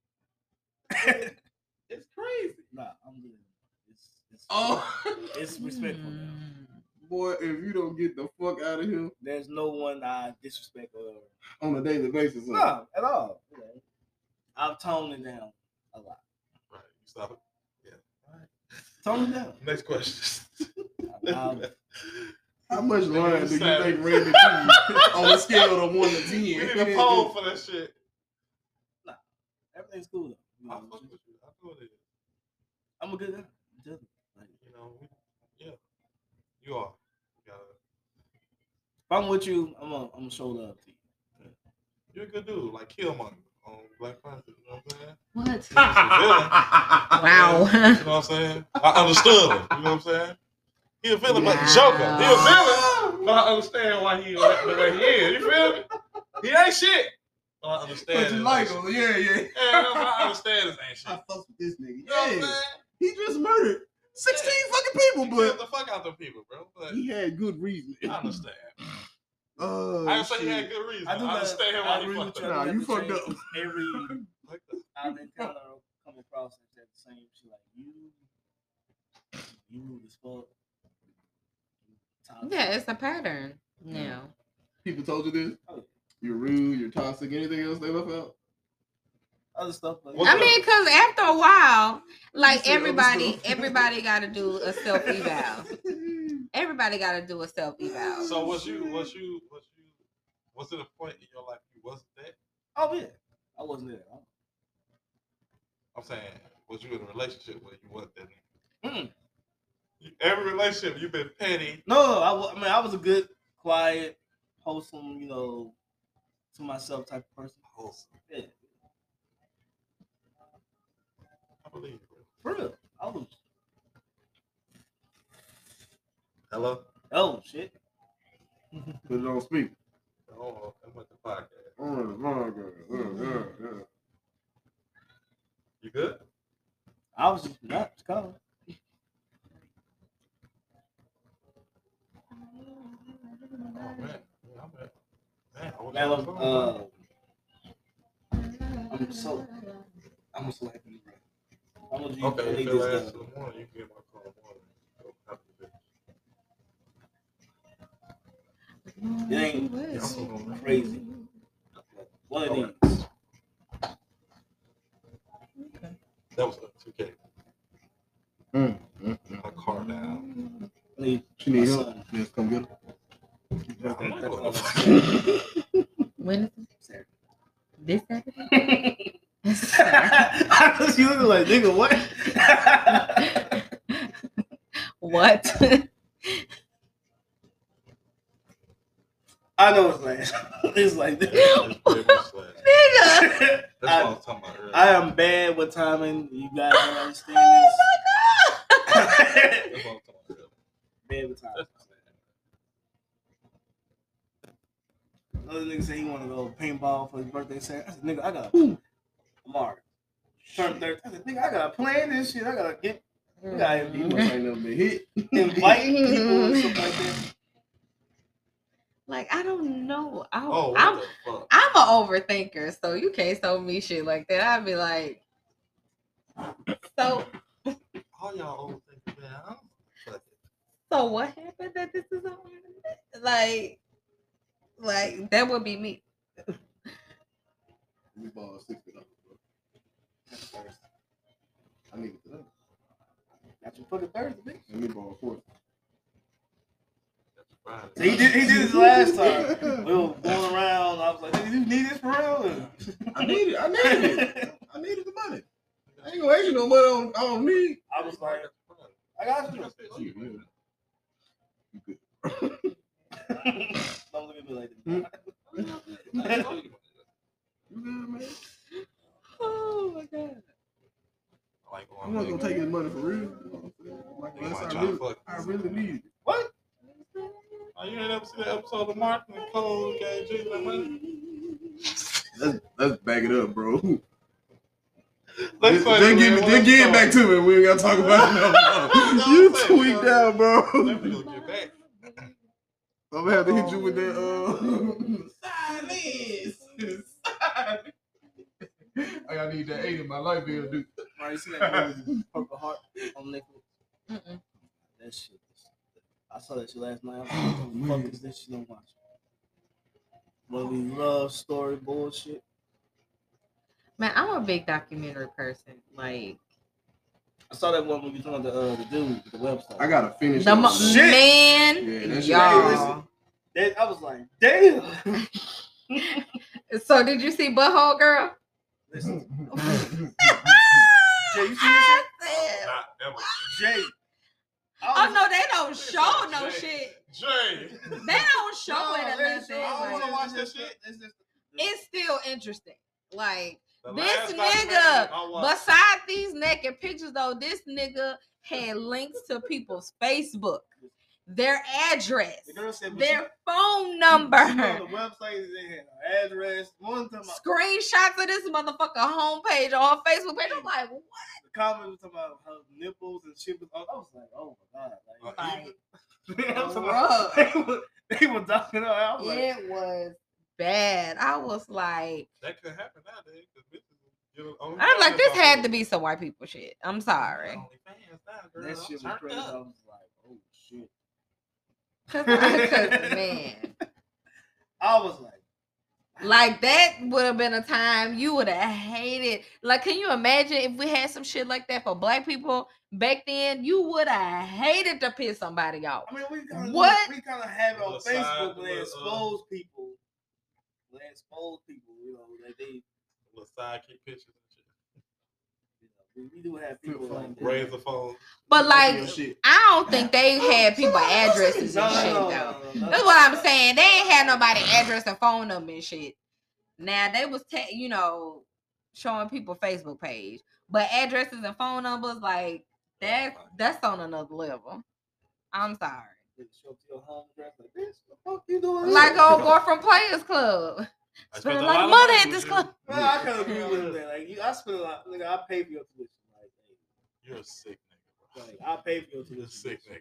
It's crazy. Nah, I'm good. It's it's, Oh, it's respectful now. Mm. boy, if you don't get the fuck out of here There's no one I disrespect or on a daily basis, huh? no at all. You know, I've toned it down a lot. Right. You stop it. Yeah. All right. Tone it down. Next question. I've, How much line do you Savage. think Randy do on a scale of one to ten? We need a poll for that shit. everything's cool though. You I know, fuck with you. I know it is. I'm a good guy. Just, like, You know, we, yeah. You are. You gotta, if I'm with you, I'm gonna I'm gonna show love to you. you're a good dude, like Killmonger on Black Panther. You know what I'm saying? What? He's a villain. Wow. You know what I'm saying? I understood him. You know what I'm saying? He a villain, but the Wow. Joker. He a villain, but I understand why he the way he is. You feel me? He ain't shit. But I understand. But you his like ain't him, shit. yeah, yeah. Yeah, but I understand his ain't shit. I fuck with this nigga. You know what I'm Yeah, saying? he just murdered sixteen fucking He people, killed but the fuck out them people, bro. But he had good reason. I understand. Oh, I didn't say he shit. had good reason. I I, do gotta- understand I why he agree fucked with you. up. Nah, I do you have to fucked change up. Every Like that. I've encountered come across like that the same shit. Like you, you rude as fuck. Toxic. Yeah, it's a pattern now. People told you this? Oh, yeah. You're rude, you're toxic, anything else they left out? Other stuff. Like What's I up? mean, because after a while, like said other everybody, stuff. everybody got to do a self eval. Everybody got to do a self eval. So was you, was you, was you, was it a point in your life you wasn't that? oh yeah, I wasn't there. I'm saying, was you in a relationship where you wasn't that? Mm. You, every relationship you've been petty. No, I, wa- I mean I was a good, quiet, wholesome, you know, to myself type of person. Wholesome. Yeah, I believe you, bro. for real. I was. Hello? Oh shit. Put it on speak. Oh, I'm with the podcast. Oh, my God. Yeah, yeah, yeah. You good? I was just not calm. Man, y'all talking uh, I'm so, I'm so happy, bro. I'm gonna about? Okay, I if need it this lasts done. till the morning, you can get my call in the morning. Go have to It finish. ain't Yeah, it's I'm gonna- crazy. One of Okay. these. That was two K. Mm, mm, mm. My car down. I need She need my help. son. Yes, come get her. I'm not going to When is it? Saturday. This Saturday? I thought you looking like nigga. What? What? I know it's like it's like this. It's very much slash. Nigga. That's what I was talking about earlier. I am bad with timing. You guys don't understand this. That's what I was talking about earlier. Bad with timing. Another nigga said he want to go paintball for his birthday. Said, I said, nigga, I got a Mark. Turn thirty. I said, nigga, I gotta plan this shit. I gotta get. I gotta You must ain't never been hit. invite people and stuff like that. Like, I don't know. I, Oh, what I'm the fuck? I'm an overthinker, so you can't tell me shit like that. I'd be like, so All y'all overthinking, man. I'm fuck it. so what happened that this is on? Like, like that would be me. We bought sixty dollars, bro. That's Thursday. I need it today. That's your fucking Thursday, bitch. Let me borrow forty. That's Friday. So he did. He did this last time. We were going around. I was like, "Nigga, you need this for real?" I need it. I needed it. I needed the money. I ain't gonna ask you no money on, I don't need. I was like, "I got you." You good. Don't look at me like that. You good, man? Oh my god. I like I'm not going gonna take his money for real. You know what I'm saying? Like, You unless might I try to really, fuck. I really need it. What? Oh, you ain't ever see that episode of Martin and Cole gave Jiggy that money? Let's let's back it up, bro. Let's Just, find just it, give, man. just Let's give it go. back to me. We ain't gotta talk about it no more. No, You I'm saying, tweaked you know, out, bro. Definitely gonna get back. I'm gonna have to hit you with that. Uh, silence. I gotta need that eight in my life bill, dude. Right, you see that movie, Purple Heart on Netflix? Mm-mm. That shit. I saw that shit last night. I was like, what the fuck is this shit I'm watching? One of these love story bullshit. Man, I'm a big documentary person. Like I saw that one movie talking about the, uh, the dude with the website. I gotta finish. the that mo- shit. Shit. man, Yeah, that shit- y'all. Hey, listen. That, I was like, damn. So did you see Butthole Girl? Listen, Jay, you see this shit? Not ever. Jay. Oh no, they don't show no Jay. shit. Jay. They don't show No, it or they nothing. show- I don't Like, wanna watch that shit. It's just it's still interesting. Like The this last documentary nigga, I watched- beside these naked pictures though, this nigga had links to people's Facebook, their address, the girl said, but their phone she, she number, on the website, they had her address. One time, about screenshots of this motherfucker homepage on her Facebook page. I'm like, what? the comment was talking about her nipples and shit. Was, I was like, oh my god, like, Uh, Like, I'm talking about, they were they were talking her. I was like, it was bad. I was like, That could happen nowadays. 'Cause bitches, you know, only I'm like, fans this on had to Facebook. be some white people shit. I'm sorry. Only fans now, girl. that shit was Turned crazy. up. I was like, oh shit. Cause, I, cause man, I was like, like that would have been a time you would have hated. Like, can you imagine if we had some shit like that for black people back then? You would have hated to piss somebody off. I mean, we kind of What? we kind of have it on The side, Facebook when they the, uh, expose people. When they expose people, you know, that they, Little sidekick pictures and shit. you know, we, we do have people Flip like that. Razor phone. But like, Your shit. I don't think they had people addresses No, and no, shit no, though. no, no, no. That's what I'm saying. They ain't had nobody address and phone number and shit. Now they was, te- you know, showing people Facebook page, but addresses and phone numbers like that. That's on another level. I'm sorry. They show up to your home address like this. What the fuck you doing? Like here? old boy from Players Club. I Spend a spent lot of money at this club. Well, I kind of agree with that. Like, you, I spend a lot. Nigga, I pay for your tuition. Like, You're a sick nigga, bro. hey, like I pay for your You're a tuition. sick nigga.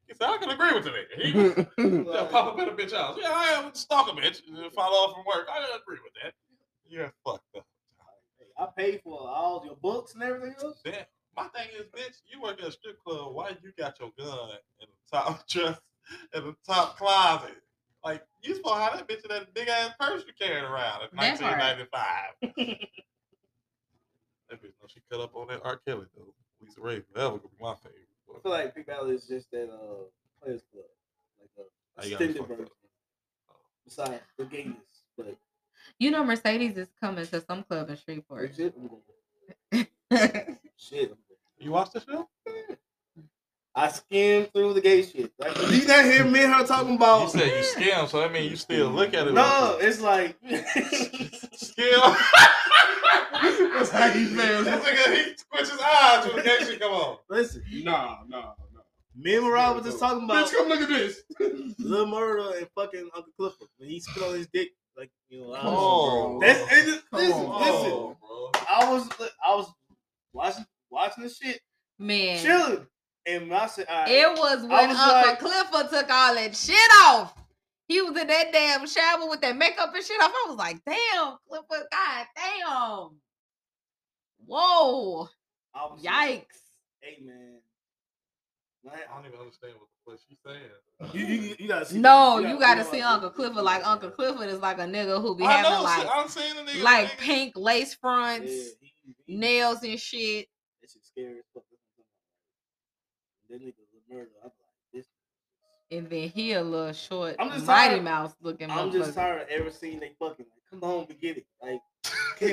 He said, I can agree with the nigga. He yeah, pop up at a bitch house. Yeah, I am stalk a bitch and follow off from work. I agree with that. You're fucked up. I paid for all your books and everything else. Damn. My thing is, bitch, you work at a strip club. Why you got your gun in the top dresser, in the top closet? Like, you supposed to have that bitch in that big ass purse you carrying around in That nineteen ninety-five. That bitch, no, she cut up on that R. Kelly, though. Lisa Ray, forever gonna be my favorite. I feel like Big Valley is just that uh Players Club, like a How you got me extended fucked version. up? Besides the gayness, but You know, Mercedes is coming to some club in Shreveport. shit, I'm going. Shit, I'm You watched the show? going. I skimmed through the gay shit. Like, you not hear me and her talking about? You said you scam, so that means you still look at it. No, it's like Scam. That's how he feels. That nigga, he twitch his eyes when the gay shit come on. Listen, Nah, nah, nah. me and Rob was just talking about Bitch, come look at this. Lil Murder and fucking Uncle Clifford when he spit on his dick. Like, you know, I Come was, on, bro. that's it just, Come listen, on. listen. Oh, bro. I was I was watching watching the shit, Man, chilling, and I said, all right, it was when was Uncle like- Clifford took all that shit off. He was in that damn shower with that makeup and shit off. I was like, damn, Clifford, god damn. Whoa. I was just, Yikes. hey man, I don't even understand what the fuck she's saying. you, you, you gotta see. No, that. you gotta that see like- Uncle Clifford. Like Uncle Clifford is like a nigga who be I having know, like I'm saying the nigga. like nigga. pink lace Yeah, fronts, he, he, nails and shit. That shit scary as fuck. That nigga was a murderer. I'm like, this. And then he a little short, I'm just Mighty tired- Mouse looking I'm just motherfucker. tired of ever seeing they fucking. Like, come on, we get it. Like, can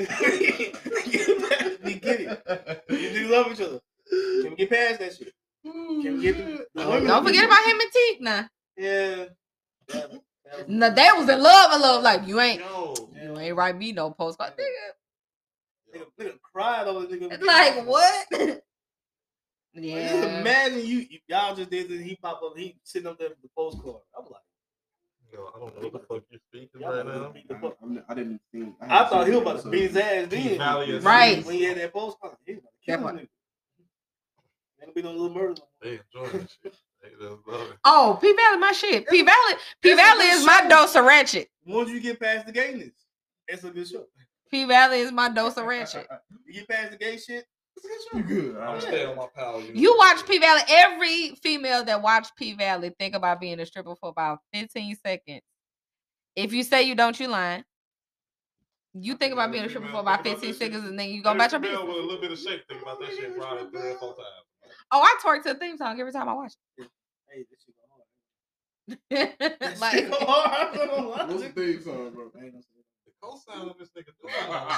we, we get it. You do love each other. Can we get past that shit? Can we get the, the women? Don't forget about him and Teak now. Yeah. That- that was- No, they was in love and love. Like you ain't, Yo, you ain't write me no postcard, nigga. Nigga, nigga cried over the nigga. It's like what? Like, just Yeah. imagine you, you- y'all just did this. He pop up. He sitting up there with the postcard. I'm like, yo, I don't know what the fuck you're speaking y'all right about to now. beat the fuck. I'm, I didn't think. I hadn't thought seen he was the about to beat his episode. ass then. Valley is- Right. When he had that postcard, he was about to kill That him. part. Nigga. Ain't gonna be no little murder. They enjoying this shit. They just love it. Oh, P Valley, my shit. P Valley, P It's a Valley good is my show. dose of ratchet. Once you get past the gayness, it's a good show. P Valley is my dose of ratchet. You get past the gay shit, it's a good You show. good? I'm all staying right. on my power. You watch P Valley. Every female that watch P Valley think about being a stripper for about fifteen seconds. If you say you don't, you lying. You think about being a stripper for about fifteen seconds and then you go about your Every business. female with a little bit of shape think about that shit probably three or four times. Oh, I twerk to the theme song every time I watch Hey, this shit go hard. it. That Like, shit go hard. I don't know why. What's the theme song, bro? I ain't gonna say The co-sign on this nigga doing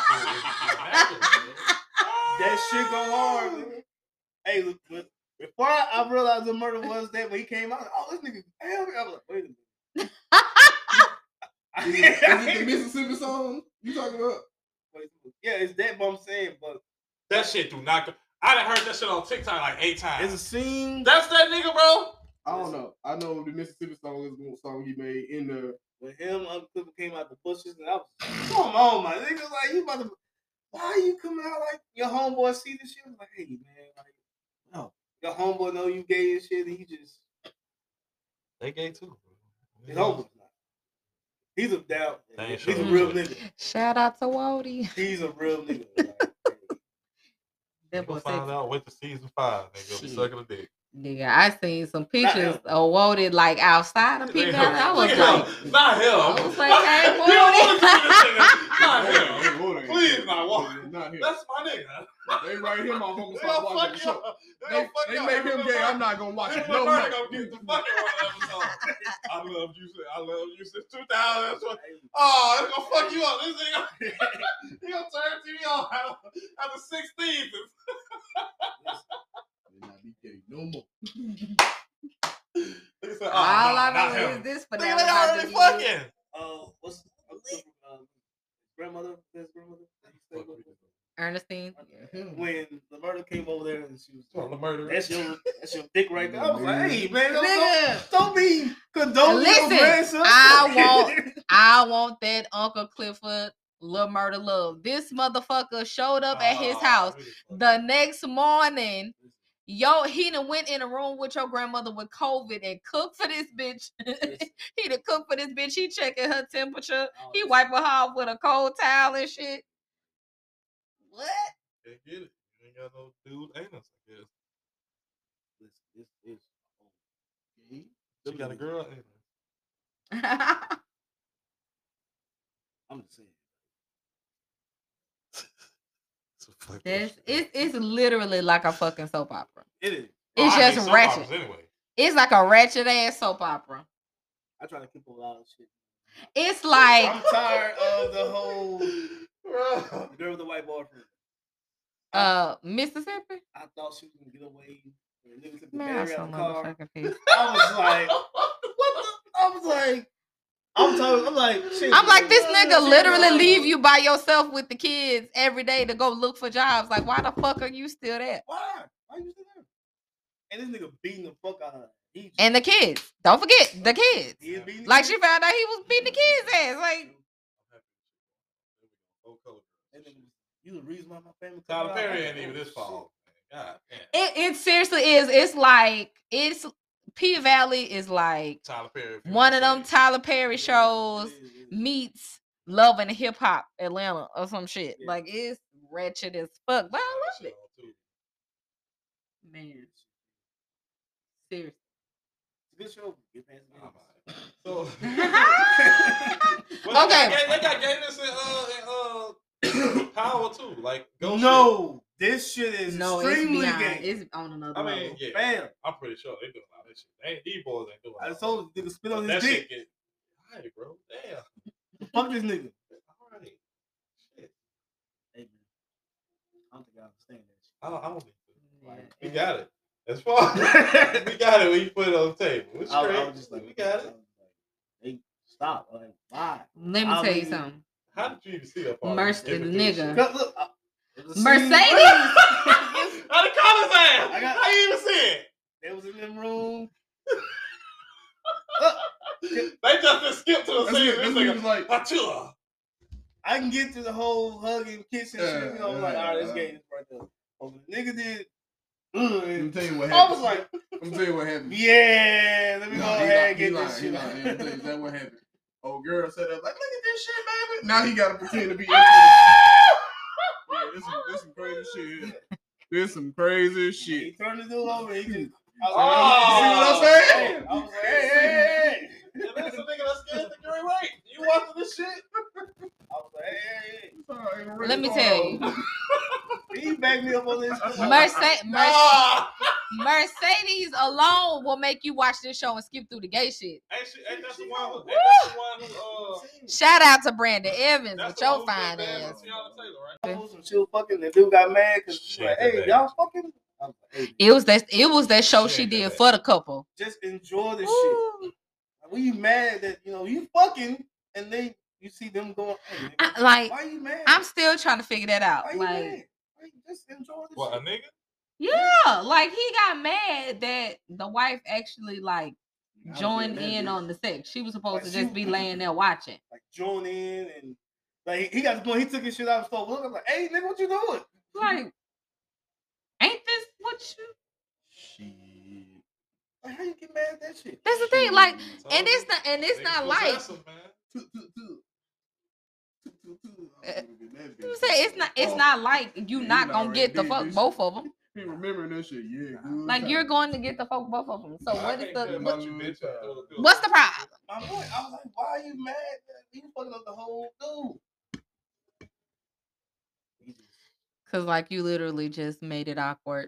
that. that shit go hard, man. Hey, look, look, before I, I realized the murder was that when he came out, I was like, oh, this nigga, hell, I was like, wait a minute. Is it, is it the Mississippi song you talking about? Yeah, it's that, but I'm saying, but That shit do not go. I done heard that shit on TikTok like eight times. it's a scene That's that nigga, bro. I don't know. I know the Mississippi song is the song he made in the. when him Uncle Clifford came out the bushes, and I was, come on, my nigga, like you about to, why are you coming out like your homeboy see this shit? I was like, hey man, like, no, your homeboy know you gay and shit, and he just They gay too. his homeboy's not. He's a down. They ain't He's a sure. real nigga. shout out to Wody. He's a real nigga. Like, hey. That We'll boy find sexy. out. Wait to season five. Nigga, be Shit. sucking a dick. Nigga, I seen some pictures him. of Wody like outside of P Nigga, Valley. I was look at like, him. Not him. I was like, hey, You don't want to see this nigga. Not Hold on, him. hold on. Please, not one. Not him. That's my nigga. They write him off. I'm gonna They stop gonna watching fuck the you show. up. They They, gonna fuck they you up. make him gay. I'm not gonna watch it. No more. more. Gonna get the fucking one episode. I love you. since- I love you since two thousand. Oh, it's gonna fuck you up. This nigga, he gonna turn T V on at the sixteenth. They not be gay no more. He said, oh, all nah, I not know him. is this for Nigga, now. they already fucking. Uh, what's Uncle Clifford, um, grandmother? His grandmother. that he stayed with? Ernestine. When the murder came over there and she was Oh, the murder. that's your that's your dick right there. I was like, hey man, don't, Nigga. don't, don't be condoning Listen, your grandson. I want- I want that Uncle Clifford Lil Murder love. This motherfucker showed up at his Oh, house really fuck. the next morning. Yo, he done went in a room with your grandmother with COVID and cooked for this bitch. He done cooked for this bitch. He checking her temperature. Oh, He this- wiping her off with a cold towel and shit. What? Can't get it. You ain't got no dude anus, I guess. This, this, this. She got a girl anus. I'm just saying. So fuck that That's shit. it's it's literally like a fucking soap opera. It is. Oh, It's I hate just soap ratchet. operas Anyway. It's like a ratchet ass soap opera. I try to keep a lot of shit. It's like I'm tired of the whole the girl with the white boyfriend. uh Mississippi. I thought she was gonna get away. The nigga took the Man, I'm battery so out the car. motherfucking pissed. I was like, what the? I was like, I'm talking. I'm like, shit. I'm like, this uh, nigga shit, literally uh, leave you by yourself with the kids every day to go look for jobs. Like, why the fuck are you still there? Why? Why you still there? And this nigga beating the fuck out of her. He just- And the kids. Don't forget the kids. he is beating the Like kids. she found out he was beating the kids' ass. Like, That nigga was- You the reason why my family. Tyler cut Perry out. ain't even Oh, this shit. fall. God damn. it, it seriously is. It's like it's P Valley is like Tyler Perry. if you one wanna of them say. Tyler Perry It is, shows it is, it is. meets Love and Hip Hop Atlanta or some shit. Yeah. Like it's wretched as fuck. But I That love shit it. on too. Man. Seriously. It's a good show. Get past the I'm games. alright. So well, Okay. they got, they got gayness in uh, in, uh Power too. Like go No, this shit is No, it's extremely beyond. gay. It's on another I mean, level. yeah, Bam. I'm pretty sure they doing all that shit. They ain't, these boys ain't doing. I all just told you, nigga spit that. on That his shit dick. get. Hey, bro. Damn. Fuck this nigga. All right. Shit. Hey, man. I don't think I understand that shit. I don't. I don't think so. Yeah. We got it. As far we got it when you put it on the table. It's I, straight. I was just like, we got I it. was like, hey, stop. Like, why? Let me I tell you mean, something. How did you even see that part? Merc- Skipping the through nigga. shit. Cause look, I, it was a scene- Mercedes. How the colors ass? I got- How you even see it? They was in them room. They just been skipped to the That's scene. it. That's This what he was nigga, like. Achua. I can get to the whole hugging, kissing shit. You know, I'm like, all right, let's Yeah. get this right there. Oh, the nigga did. Ugh, Let me tell you what I was happened. like, Let me tell you what happened. yeah, let me go Nah, he ahead lied, and he get lied, this he shit lied. out. Let me tell you, is that what happened? Oh, girl said that, like, look at this shit, baby. Now he gotta pretend to be into it. Yeah, this some, this some crazy shit here. This some crazy He shit. turned the dude over. He just. I was Oh. like, You see what I'm saying? I was like, hey, hey, hey. If that's a nigga that's scared to get right, you watching this shit? I was like, hey, Sorry, Let me tell you. hey, hey. He backed me up on this. Mercedes, Nah. Mercedes alone will make you watch this show and skip through the gay shit. Ain't, she, ain't that the one who, ain't that the one who, uh, Shout out to Brandon Evans that's with the your one who fine been bad ass. with Tiana Taylor, right? Some shit fucking. The dude got mad because She like, ain't that hey, bad. y'all fucking. I was like, hey, It was that it was that show She she ain't that did bad. for the couple. just enjoy this shit. Ooh. We mad that you know you fucking and they you see them going. Hey, nigga, I, like why you mad? I'm still trying to figure that out. Why you Like mad? Why you just enjoy this What, a shit. nigga? yeah, like he got mad that the wife actually like joined in on the sex. She was supposed Like, to she- just be laying there watching. Like join in and like he got to the point he took his shit out and started looking. I'm like, hey nigga, what you doing? Like, ain't this what you? Shit. Like how you get mad at that shit? That's the thing. Like, Told and you. it's not, and it's Niggas not like. possessive, man. Two, two, two. Two, two, two. Uh, I'm gonna get that You bitch. say it's not. It's Oh, not like you yeah, he not done gonna already get the did fuck this both shit. of them. He remembering that shit. Yeah, good. Like time. you're going to get the fuck both of them. So I what is can't the tell what, what you bitch at. what's the problem? My point. I was like, why are you mad? That you fucking up the whole dude. He just- Because like you literally just made it awkward.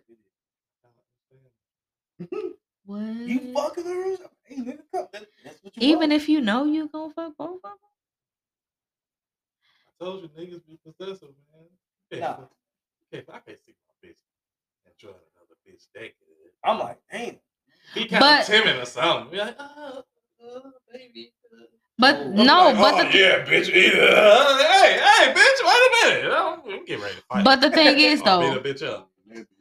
What? You fucking her? Hey nigga, come. That, that's what you Even want. if you know you gonna fuck both of them. I told you niggas be possessive, man. You Nah. can't, you can't, I can't see my bitch enjoying another bitch that good. I'm like, damn. He kind But- of timid or something. Be like, oh, oh baby. But Oh, I'm no, like, but oh, the yeah, bitch. Yeah. Hey, hey, bitch, wait a minute. I'm, I'm getting ready to fight. but the thing is I'll though, beat a bitch up.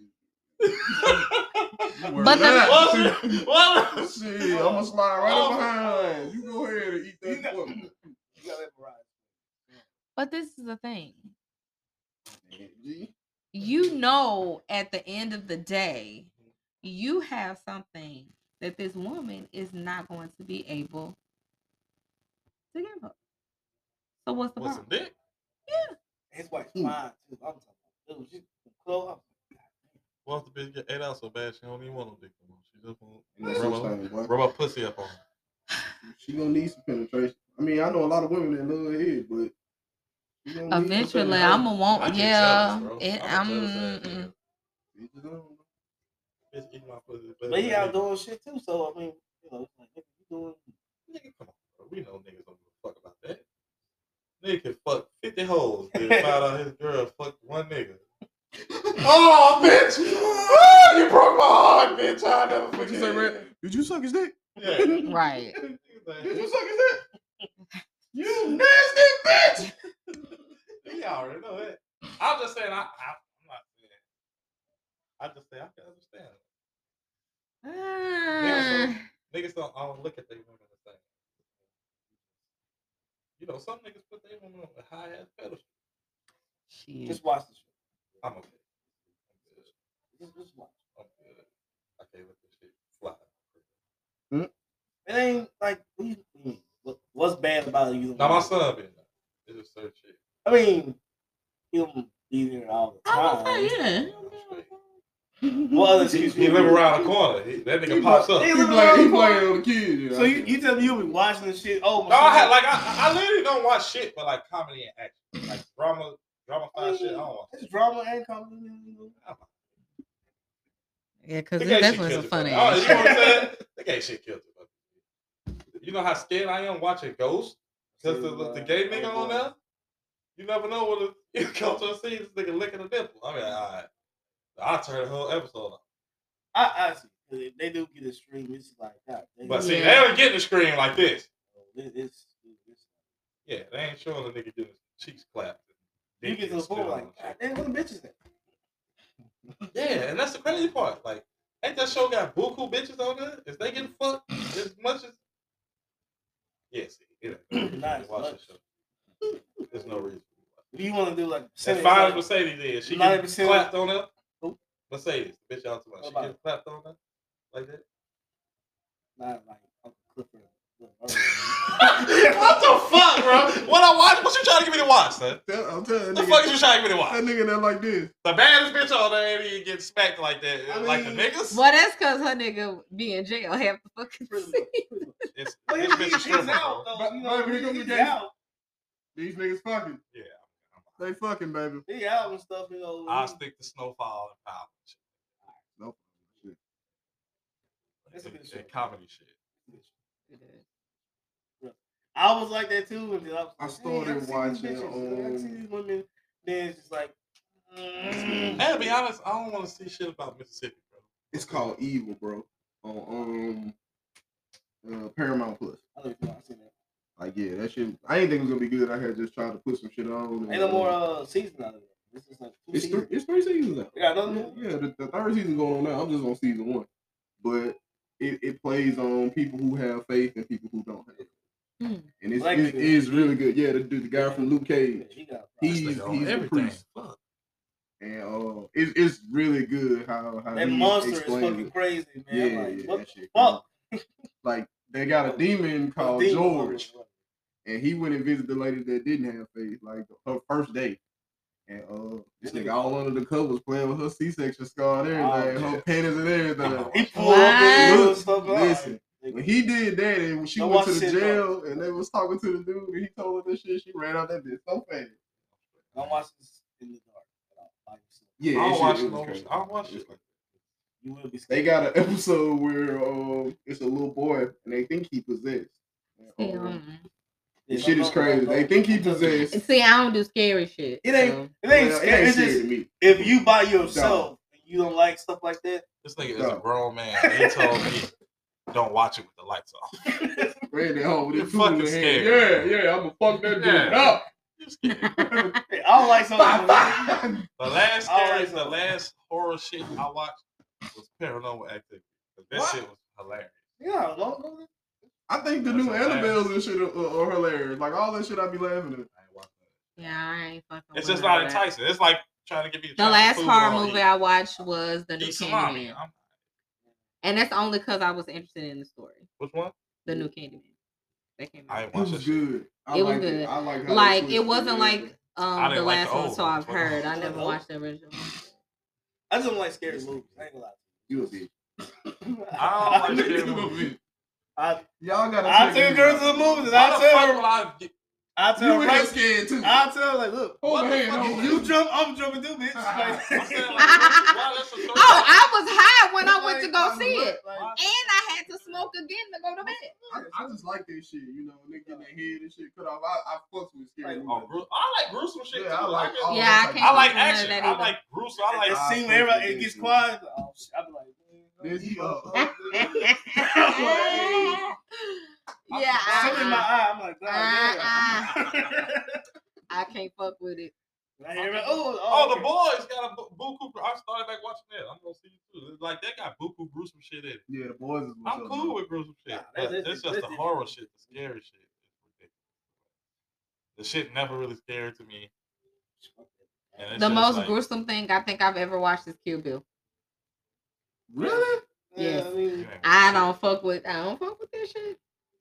But the- What? What? Shit, I'm gonna slide right Oh. up behind. You go ahead and eat You that got- fuck. You got that variety. but this is the thing. G. You know, at the end of the day, you have something that this woman is not going to be able to give her. So what's the What's some problem? dick? Yeah. His wife's Hmm. fine too. I'm talking about, dude, she's close. What's the bitch get ate out so bad she don't even want no dick no more? She just want And that's rub what her, I'm saying, boy. rub her pussy up on her. She gonna need some penetration. I mean, I know a lot of women that love head, but she gonna need some Eventually, penetration. I'm gonna want. I get Yeah, jealous, bro. it, I'm a I'm. jealous ass mm, nigga. Bitches don't. Bitch eat my pussy better But he than out me. doing shit too. So I mean, you know, it's like, nigga, you doing. Nigga, come on, bro. We know niggas don't give a fuck about that. Nigga can fuck fifty hoes, then find out his girl fucked one nigga. Oh, bitch! Oh, you broke my heart, bitch. I never What forget. you say, Red? Did you suck his dick? Yeah. Right. Did you suck his dick? You nasty bitch! You already know that. I'm just saying, I, I, I'm not saying. I just say I can understand. Niggas Uh, don't, niggas don't, I don't look at their women the same. You know, some niggas put their women on a high ass pedestal. shit. Just watch the show. I'm okay. I'm good. Just, just watch. I'm good. I can't let this shit fly. It ain't like what you- what- what's bad about you. Now my son been there. It's just certain shit. I mean, he'll be there all the I time. was say, yeah. What other He, excuse he you live give? around the corner. He, that nigga He pops bu- up. He He live playing, around he the corner. playing on the kids. You know? So you, you tell me you'll be watching this shit? Oh, my No, I son- had like I, I literally don't watch shit, but like comedy and action, like drama, drama I five mean, shit. I don't watch. It's drama and comedy. Yeah, because They there's can't shit definitely some killed funny it. Oh, ass you know what I'm shit. saying? They can't shit killed it. You know how scared I am watching Ghost because the, the gay nigga on there. You never know what you come to a scene. This nigga licking a nipple. I mean, all right, I'll turn the whole episode off. I, I see. If they do get a stream, it's like that. They, But see, Yeah. they don't get the screen like this. it, it's, it's, Yeah, they ain't showing the nigga doing his cheeks clapped. you get to the point like, God damn, what the bitches at? Yeah, and that's the crazy part. Like, ain't that show got buku bitches on there? Is they getting fucked as much as? Yeah, see, it ain't. Nice. Watch the show. There's no reason. Do you want to do like As percentage, fine as like, Mercedes is, she ninety get percent clapped on there. Who? Mercedes, the bitch y'all talking about. She What get clapped on there like that. not like Uncle Clifford? What the fuck, bro? What I watch? What you trying to get me to watch, son? That- I'm telling What that the fuck nigga, is you trying to get me to that watch? nigga that like this. The baddest bitch on there ain't even getting smacked like that. I like the mean- niggas. Well, that's because her nigga be in jail half the fucking Pretty scene. much, pretty much. It's, But this he's, bitch he's, is he's stripping, out bro. though. But- You know, but here come the he's gay- out. These niggas fucking. Yeah. They fucking, baby. He out and stuff. You know. I'll he- stick to Snowfall and Power. Nope. Shit. That's a good and, show. and comedy shit. I was like that too. Until I, was I like, started hey, I see watching, These bitches. I see um, these women. Then it's just like. Mm. And to be honest, I don't want to see shit about Mississippi, bro. It's called Evil, bro. On um uh, Paramount Plus. I don't know. I seen that. Like, yeah, that shit. I ain't think it was gonna be good. I had just tried to put some shit on. and, Ain't no more uh, uh, season out of it. This is like two It's three. seasons. It's three seasons out. Yeah, another Yeah, one? yeah, the, the third season going on now. I'm just on season one, but it, it plays on people who have faith and people who don't have faith. Hmm. And it's Black it nigga. is really good. Yeah, the, the guy from Luke Cage, He got he's This he's nigga on the everything. priest, Fuck. and uh, it, it's really good how how that he monster is explains fucking it. crazy, man. Yeah, I'm like, yeah, what that the shit. fuck? crazy. Like they got a demon called Demon George, was- and he went and visited the lady that didn't have faith, like her first day. And uh, this nigga all under the covers playing with her C-section scar and everything, Oh, her yeah. panties and everything. He pulled up and What? and stuff. like, Listen, when he did that, and when she Don't went watch to the shit, jail, and they was talking to the dude, and he told her this shit, she ran out that bitch so fast. Don't watch this in the dark. at all, by yourself. Yeah, I that don't shit- watch it was no. crazy. I don't watch It was shit. crazy. You will be They scared. got an episode where um, it's a little boy, and they think he possessed. See, Um, um, Yeah, the shit don't- is crazy. don't- They think he don't- possessed. see, I don't do scary shit. It ain't. so- It ain't Well, scary. It ain't It's scary just to me. if you by yourself and you don't like stuff like that. This nigga is No. a grown man. And he told me, "Don't watch it with the lights off." Ran at home with You're his tool in fucking his hand. scared. Yeah, yeah, I'm gonna fuck that dude Yeah. up. You scared. Hey, I don't like something. The last I scary, like the something. last horror shit I watched was Paranormal Activity. That What? shit was hilarious. Yeah, no, no. I think the That's new a laugh. Annabelles and shit are, are, are hilarious. Like all that shit, I be laughing at. I ain't watching that. Yeah, I ain't fucking. It's with just all not that. enticing. It's like trying to get me to The try last some food horror on movie eat. I watched was the new Eat salami. Candyman. I'm- And that's only because I was interested in the story. Which one? The new Candyman. That came out. I ain't It watched was that shit. good. I It was liked good. It. I like how Like they it twisted wasn't it. like I um didn't the like last the one, old so one. I've Fuck heard. old. I never Fuck watched the original. I just don't like scary movies. I ain't gonna lie. You a bitch. I don't like scary You a movies. bitch. I, Y'all gotta. I check take these girls out. to the movies and Why I the tell fuck her, would I get- I tell You her, in here right, scared too. I tell her, like, look, Hold What my the hand. fuck hold is my you hand. jump, I'm jumping too, bitch. Like, I'm saying, like, why that's a choice? Oh, I was high when I went to go Like, see it, like, Why- and I had to smoke again to go to bed. I, I just like that shit, you know, when they get their head and shit cut off. I, I fucks with scary Like, Oh, movies. gru- I like gruesome shit Yeah, too. I like get- all Yeah, I that can't type I of like shit. none of action. that I either. like gruesome. I like. that I scene fuck where everybody with it gets that quiet. Oh, shit. I be like, This man, you Yeah, something in my I, eye. I'm like, God, Uh-uh. damn. I can't fuck with it. I hear it. Oh, Oh, oh, the boys got a bu- buku. I started back watching that. I'm gonna see you too. It's like they got buku gruesome shit in it. Yeah, the boys is what's I'm up, cool man. with gruesome shit. Nah, but that's- it's that's- just that's the horror different. shit, the scary shit. Is ridiculous. The shit never really scary to me. And it's The just most like, gruesome thing I think I've ever watched is Kill Bill. Really? yeah, I mean, you ain't I shit. don't fuck with. I don't fuck with that shit.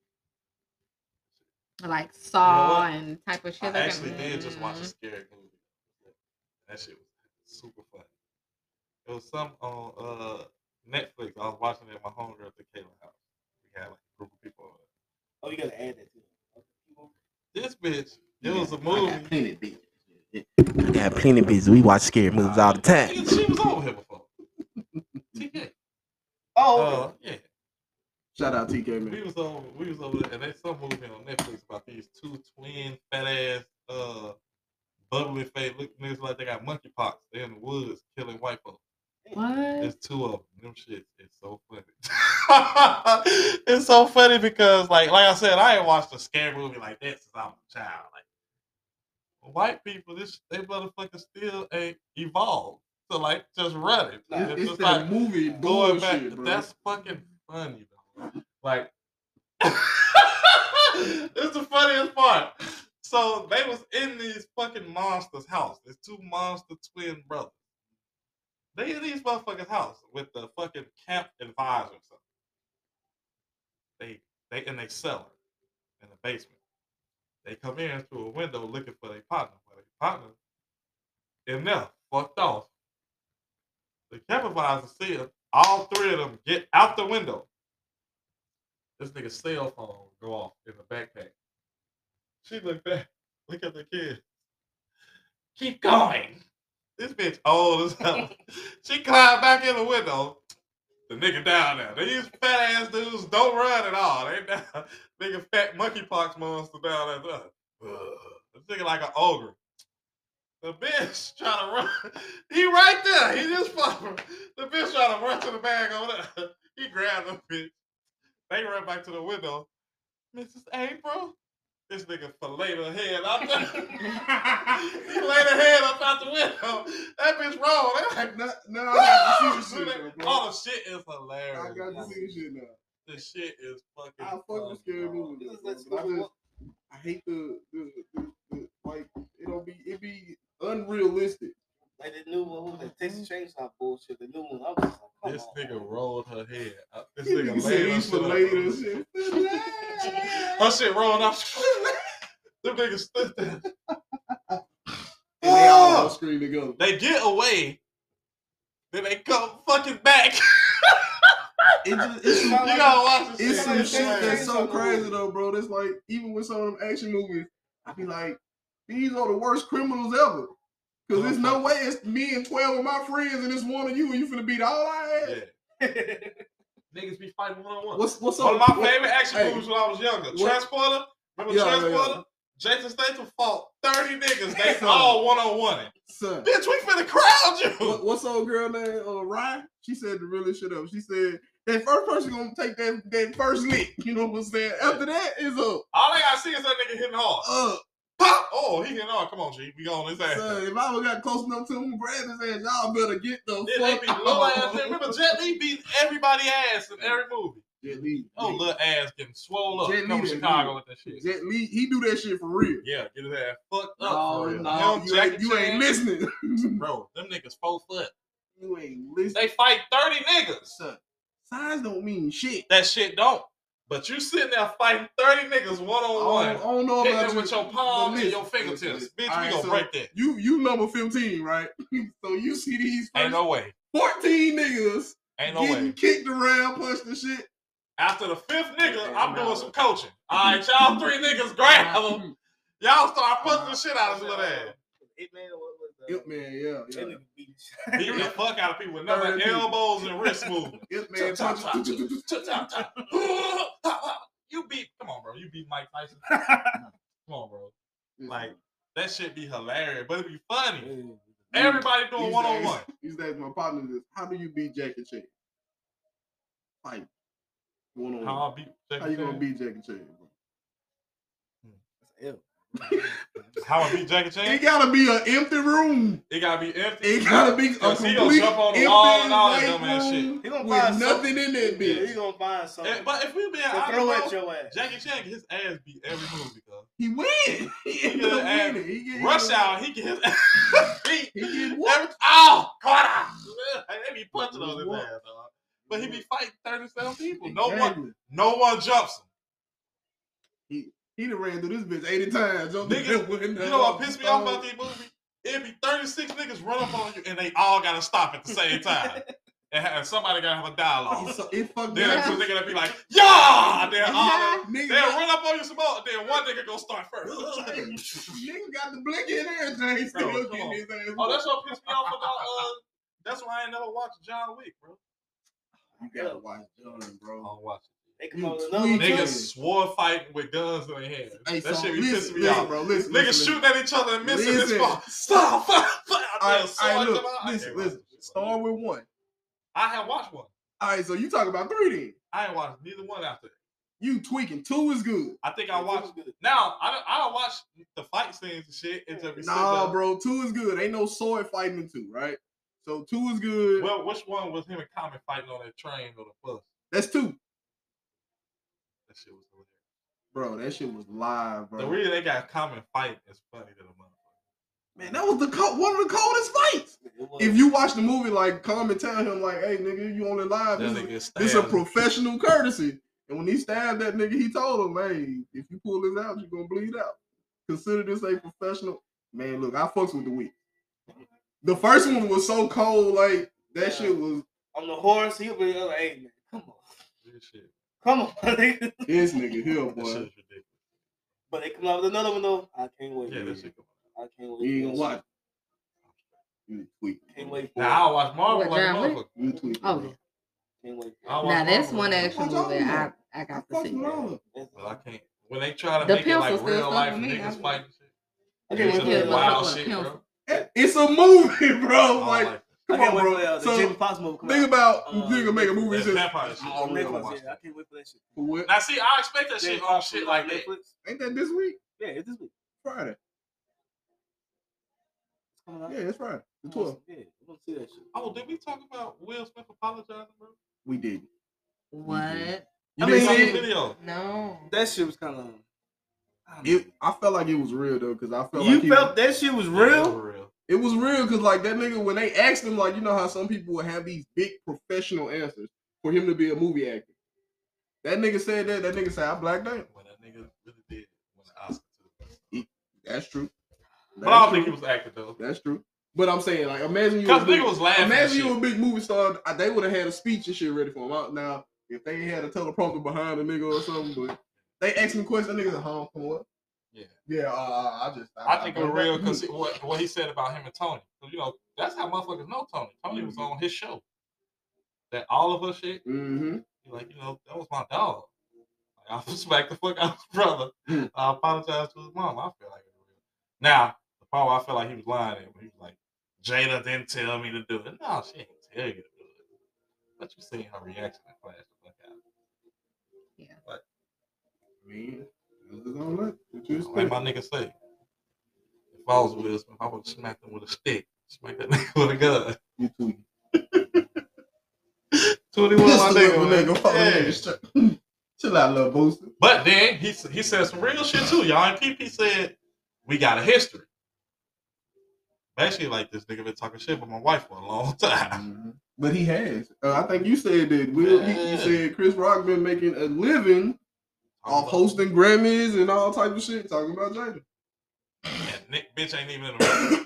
Like Saw what? and type of shit. I like actually that. did just watch a Mm. scary movie. That shit was super funny. It was some on uh, Netflix. I was watching it at my homegirl at the Kayla house. We had like a group of people over oh, you gotta add that to there. This bitch, it was a I movie. got plenty bitches. I got plenty bitches. We watch scary movies all the time. Nigga, she was over here before. T K. Oh, Uh, yeah. Shout out T K, We man. was over, we was over there, and there's some movie on Netflix about these two twin fat ass, uh, bubbly face look niggas like they got monkeypox. They in the woods killing white folks. What? There's two of them. Them shit is so funny. It's so funny because, like, like I said, I ain't watched a scary movie like that since I was a child. Like, white people, this they motherfuckers still ain't evolved to like just run it. Nah, It's, It's it's just that like movie going back. bullshit, bro. That's fucking funny though. Like, it's the funniest part. So they was in these fucking monsters' house. There's two monster twin brothers. They in these motherfuckers' house with the fucking camp advisor or something. They they in their cellar in the basement. They come in through a window looking for their partner. But their partner in there fucked off. The camp advisor see them, all three of them get out the window. This nigga's cell phone go off in the backpack. She look back, look at the kid. Keep going. This bitch old as hell. She climbed back in the window. The nigga down there. These fat ass dudes don't run at all. They down. Nigga fat monkeypox monster down there. This nigga like an ogre. The bitch trying to run. He right there. He just fucking. The bitch trying to run to the bag over there. He grabbed the bitch. They run back to the window. Missus April. This nigga fillet her head out there. He laid her head up out the window. That bitch wrong. They like, Now, now I got to see the shit, bro. all the shit is hilarious. I got to see the shit now. The shit is fucking. I fuck funny, with scary bro. movies, This is bro, like but I Scooby-Doo. just I hate the, the, the, the like it don't be it be unrealistic. like the new one, who the Texas Chainsaw bullshit. The new one, I was just like, come This on. nigga rolled her head. Uh, This This nigga nigga said laid her he's shit for up. later and shit. Her shit rolled off. Them niggas stood there. And they all on screen together. They get away. Then they come fucking back. It just, it's You some, gotta watch this it's shit. some It's shit like that's so Chainsaw crazy movie. though, bro. That's like even with some of them action movies, I be like, these are the worst criminals ever. Cause there's no way it's me and twelve of my friends and it's one of you and you finna beat all I had. Yeah. Niggas be fighting one on one. What's what's One of up? my what- favorite action hey, movies when I was younger. what- Transporter. Remember Yeah, yeah, Transporter? yeah. Jason Statham fought thirty niggas. They Son. all one on one. Son, Bitch, we finna crowd you. what, what's old girl name? Uh, Ryan. She said the realest shit up. She said that first person gonna take that that first lick. You know what I'm saying? After that is up. All they gotta see is that nigga hitting hard. Up. Pop! Oh, he hitting hard. Come on, G. We on his ass. Son, if I would got close enough to him, grab his ass, y'all better get the Then they fuck beat out. little ass. Remember Jet Li beat everybody ass in every movie. Jet Li. Oh, little ass getting swole up. Jet Li Come to that Chicago good. with that shit. Jet Li, he do that shit for real. Yeah, get his ass fucked up No, for real. no, Him, you, Jackie ain't, you ain't Chan. listening. Bro, them niggas four foot. You ain't listening. They fight thirty niggas. Son, Size don't mean shit. That shit don't. But you sitting there fighting thirty niggas one on one. I don't know Hitting about them you, with your but palm and listen, your fingertips. listen, listen. Bitch, All we right, gonna so break that. You you number fifteen, right? So you see these first Ain't no way. fourteen niggas Ain't no getting way. kicked around, punched and shit. After the fifth nigga, I'm No. doing some coaching. All right, y'all three niggas grab them. Y'all start punching the shit out of his little ass. It man, what was the? Ip man, yeah, That yeah. nigga beat the shit. Beat the fuck out of people with nothing but thirty elbows and wrist movement. Ip man, Chop, chop, punch- chop, chop, chop, chop. You beat, come on, bro. You beat Mike Tyson. Come on, bro. Like, that shit be hilarious, but it be funny. Everybody doing one on one. These days, my partner is, how do you beat Jackie Chan? Like, one on How one. I beat How Jackie you gonna Chan? beat Jackie Chan, bro? How I beat Jackie It Chan? gotta be an empty room. It gotta be empty. It gotta be a Cause he complete gonna jump on the empty wall and all that white dumbass shit. room He gonna with find nothing in that Yeah, bitch. he gonna find something. Eh, But if we being to honest, throw at bro, your ass. Jackie Chan get his ass beat every movie, cuz. He win. He He end get up his ass winning. He get Rush he Hour, he get his ass beat. He get Every, what? oh, quarter. They be punching on his What? ass, dog. But he be fighting thirty-seven people. No one, Exactly. no one jumps him. He he done ran through this bitch eighty times. Don't Niggas, that window. You know what pissed me off about these movies? It'd be thirty-six niggas run up on you and they all gotta stop at the same time. And have, somebody gotta have a dialogue. So it fucked Then up. there's a nigga that be like, yeah! Then all Nigga they'll got- run up on you some more. Then one nigga go start first. Nigga got the blicky and everything. Still Bro, come getting on. his ass. Oh, that's what pissed me off about. Uh, that's why I ain't never watched John Wick, bro. You gotta watch John, I bro. don't watch They come You out with another tweaking. one, it. too. Niggas swore fighting with guns in their hands. Hey, that so shit be listen, pissing me listen, off. bro. Listen, Niggas listen, shooting at each other and missing this Listen. ball. Stop! Stop! All right, So all I right, look, come out, I listen, can't listen. watch this shit, Start bro. with one. I have watched one. All right, so you talk about three then. I ain't watched neither one after that. You tweaking. Two is good. I think I watched. Now I don't. I don't watch the fight scenes and shit. And just be sitting Nah, there. bro. Two is good. Ain't no sword fighting in two, right? So two is good. Well, which one was him and Common fighting on that train or the bus? That's two. That shit was hilarious. Bro, that shit was live, bro. The reason they got Common fighting is funny to the motherfucker. Man, that was the co- one of the coldest fights. It was. If you watch the movie, like, come and tell him, like, hey, nigga, you only live. That This, nigga is, stabbed. this a professional courtesy. And when he stabbed that nigga, he told him, hey, if you pull this out, you're going to bleed out. Consider this a professional. Man, look, I fucks with the week. The first one was so cold, like, that Yeah. shit was, on the horse, he'll be like, hey, man, come on. This shit. Come on. nigga. this nigga here, That shit boy. is ridiculous. But they come out with another one, though. I can't wait. Yeah, that shit. Come I can't wait. You ain't for gonna that watch. You tweaking. shit. Can't wait for Now it. I'll watch Marvel What, like a John Wick? motherfucker. You tweaking. Oh, bro. yeah. Can't wait for I'll it. watch Now that's Marvel one like a action What's wrong movie with I that? I I got to fucks see. with all of them. That's- But I can't. When they try to The make it like pencil still real stuck life with me. niggas I- fighting shit. I can't It's wait some for Yeah, that. wild but- shit, pencil. bro. It's a movie, bro. I don't Like, like it. I come can't on, wait bro. for uh, the So, Jimmy Fox movie. come think out. about Uh, you can make a movie. That It's just, vampire shit. Oh, I really wanna Netflix, watch yeah. I that. can't wait for that shit. for what? Now see, I expect that Jimmy shit on Fox shit movie like on that. Netflix. Ain't that this week? Yeah, it's this week. Friday. It's coming out. Yeah, it's Friday. The We wanna- twelfth. Yeah, we gonna see that shit. Oh, did we talk about Will Smith apologizing, bro? We did. What? You I didn't mean, see Some it? video. No. That shit was kind of. It, I felt like it was real though, cause I felt You like he felt was, that shit was Yeah, that real? was real. it was real, cause like that nigga when they asked him, like you know how some people would have these big professional answers for him to be a movie actor. That nigga said that. That nigga said I blacked out. When that nigga really did win the Oscar too. That's true. But I don't That's think he true. was acting though. That's true. But I'm saying like imagine you. Cause a big- nigga was laughing. and Imagine you shit. a big movie star. uh, They would have had a speech and shit ready for him. Out now, if they had a teleprompter behind the nigga or something, but they asked him questions, nigga, huh? Come what? Yeah. Yeah, uh, I just. I think it was real because what, what he said about him and Tony. Because, you know, that's how motherfuckers know Tony. Tony was on his show. That all of us shit. Mm-hmm. He like, you know, that was my dog. Like, I smacked the fuck out of his brother. Hmm. I apologize to his mom. I feel like it was real. Now, the part where I feel like he was lying at when he was like, Jada didn't tell me to do it. No, she didn't tell you to do it. But you seen her reaction in class. The fuck out. Yeah. Like, I mean, this is all that. What you like expect? my nigga say. If I was Will Smith, I would have smacked him with a stick. Smack that nigga with a gun. You tweaking. twenty-one, my Pistol nigga. whip a man. nigga, fuck a Yeah. nigga straight. Chill out, little booster. But then he he said some real shit too. Y'all and P P said we got a history. Basically, like this nigga been talking shit about my wife for a long time. Mm-hmm. But he has. Uh, I think you said that. Will he, you said Chris Rock been making a living off hosting Grammys and all type of shit. Talking about Jada. And Nick bitch ain't even in the room.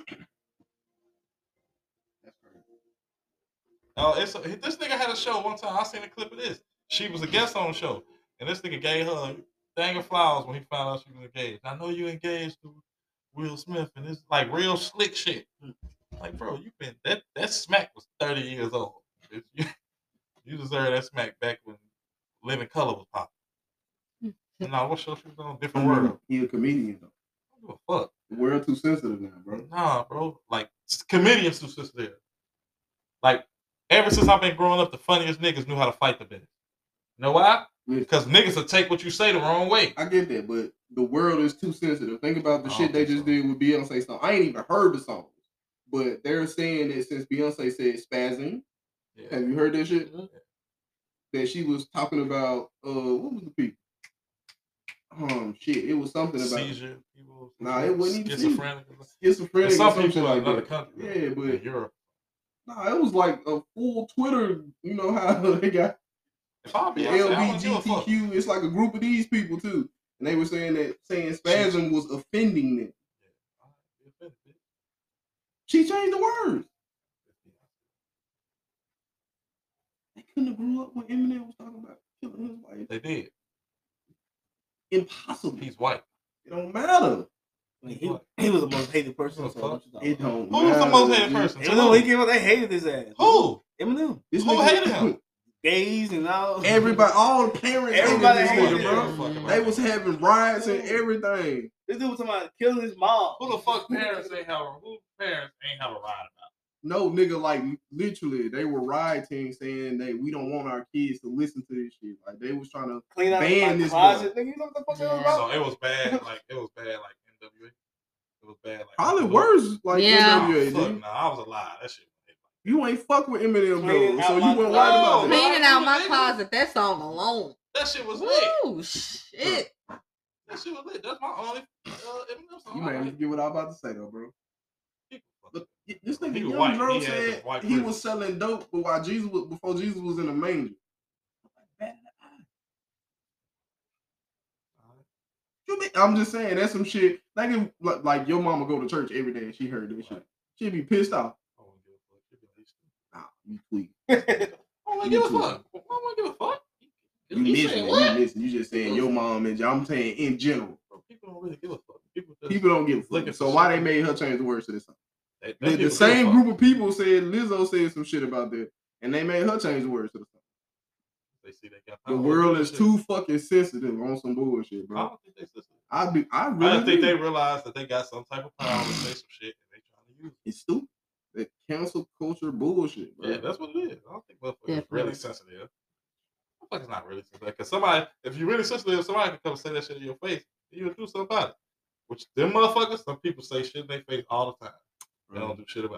That's crazy. Oh, it's a, this nigga had a show one time. I seen a clip of this. She was a guest on the show, and this nigga gave her a thing of flowers when he found out she was engaged. I know you engaged to Will Smith, and it's like real slick shit. Like, bro, you been that that smack was thirty years old. You, you deserve that smack back when Living Color was popping. Nah, what show she was on? Different World. He a comedian though. I don't give a fuck. The world too sensitive now, bro. Nah, bro. Like comedians too sensitive. Like ever since I've been growing up, the funniest niggas knew how to fight the business. You know why? Because niggas will take what you say the wrong way. I get that, but the world is too sensitive. Think about the I shit don't they think just so. did with Beyonce song. I ain't even heard the songs, but they're saying that since Beyonce said spazzing, Yeah. have you heard that shit? Yeah. That she was talking about, uh, what was the people? Um, shit, it was something about Seizure. People, Nah, it wasn't even schizophrenic. schizophrenic. And some or some people shit in like another that. country. Yeah, but in Europe. nah, it was like a full Twitter. You know how they got If I the Beyonce, I L wouldn't G give a B T fuck. Q. It's like a group of these people too, and they were saying that saying spasm was offending them. She changed the words. They couldn't have grew up when Eminem was talking about killing his wife. They did. Impossible. He's white. It don't matter. I mean, he, he was the most hated person. So what you talking It about? don't Who was the matter, most hated dude. person? Eminem, he came out, they hated his ass. Who? Eminem. This Who nigga- hated him? Gays and all. Everybody, all the parents, Everybody hated this hated nigga, him. bro. They was having riots and everything. This dude was talking about killing his mom. Who the fuck parents ain't have a who parents ain't have a ride about? No, nigga, like literally, they were rioting saying that we don't want our kids to listen to this shit. Like they was trying to Clean out ban my this closet. boy. Nigga, you know what the fuck that was Yeah. about? So it was bad, like it was bad, like N W A. It was bad, like Probably N W A. worse, like Yeah. N W A, Oh, fuck, dude. nah, I was alive. That shit. You ain't fuck with Eminem Cleaning though, out so my you weren't closet. right about that. Cleaning out my Nigga. closet. That song alone. That shit was lit. Woo, shit. That shit was lit. That's my only uh, Eminem song. You I made me like. forget what I was about to say though, bro. People fuck Look, this nigga He was Young white. Dro He had said the white he privilege. was selling dope, but while Jesus was before Jesus was in the manger. You mean- I'm just saying that's some shit. Like, if, like, like your mama go to church every day and she heard this shit, she'd be pissed off. I wouldn't give a fuck. She'd be like, Nah, you tweak. I wouldn't give a fuck. I wouldn't give a fuck. You He missing said it. what? You missing. You just saying your mom and I'm saying in general. Bro, people don't really give a fuck. People just People don't give a looking fuck. for So why shit. they made her change the words to this song? They, they The, people the give a same fuck. group of people said Lizzo said some shit about that, and they made her change the words to the song. They see they got The power. world They is shit. too fucking sensitive on some bullshit, I bro. don't think they listen. I be, I I really don't think do. they realize that they got some type of power to say some shit and they trying to use it. It's stupid. That cancel culture bullshit, bro. Yeah, that's what it is. I don't think motherfuckers is Definitely. really sensitive. Motherfuckers not really sensitive. Because somebody, if you're really sensitive, somebody can come say that shit in your face and you would do something about it. Which them motherfuckers, some people say shit in their face all the time. They don't do shit about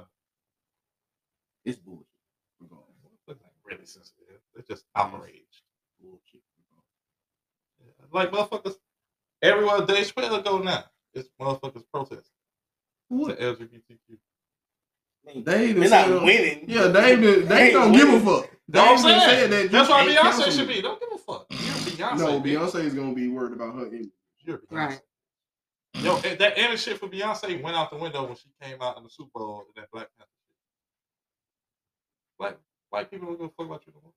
it. It's bullshit. Regardless. Motherfuckers ain't really sensitive. They're just outraged. Bullshit. Yeah. Like motherfuckers, everywhere Dave Chappelle go now, it's motherfuckers protesting What? to L G B T Q. They They're even not said, winning. yeah, they even, they ain't don't give a winning. fuck. They That's even what I'm said saying. that. That's you why ain't Beyonce canceling should me. be. Don't give a fuck. You're Beyonce. No, bitch. Beyonce is gonna be worried about her image. You're Beyonce. Right. Yo, and that and the shit for Beyonce went out the window when she came out in the Super Bowl in that Black Panther shit. Black white people don't give a fuck about you no more.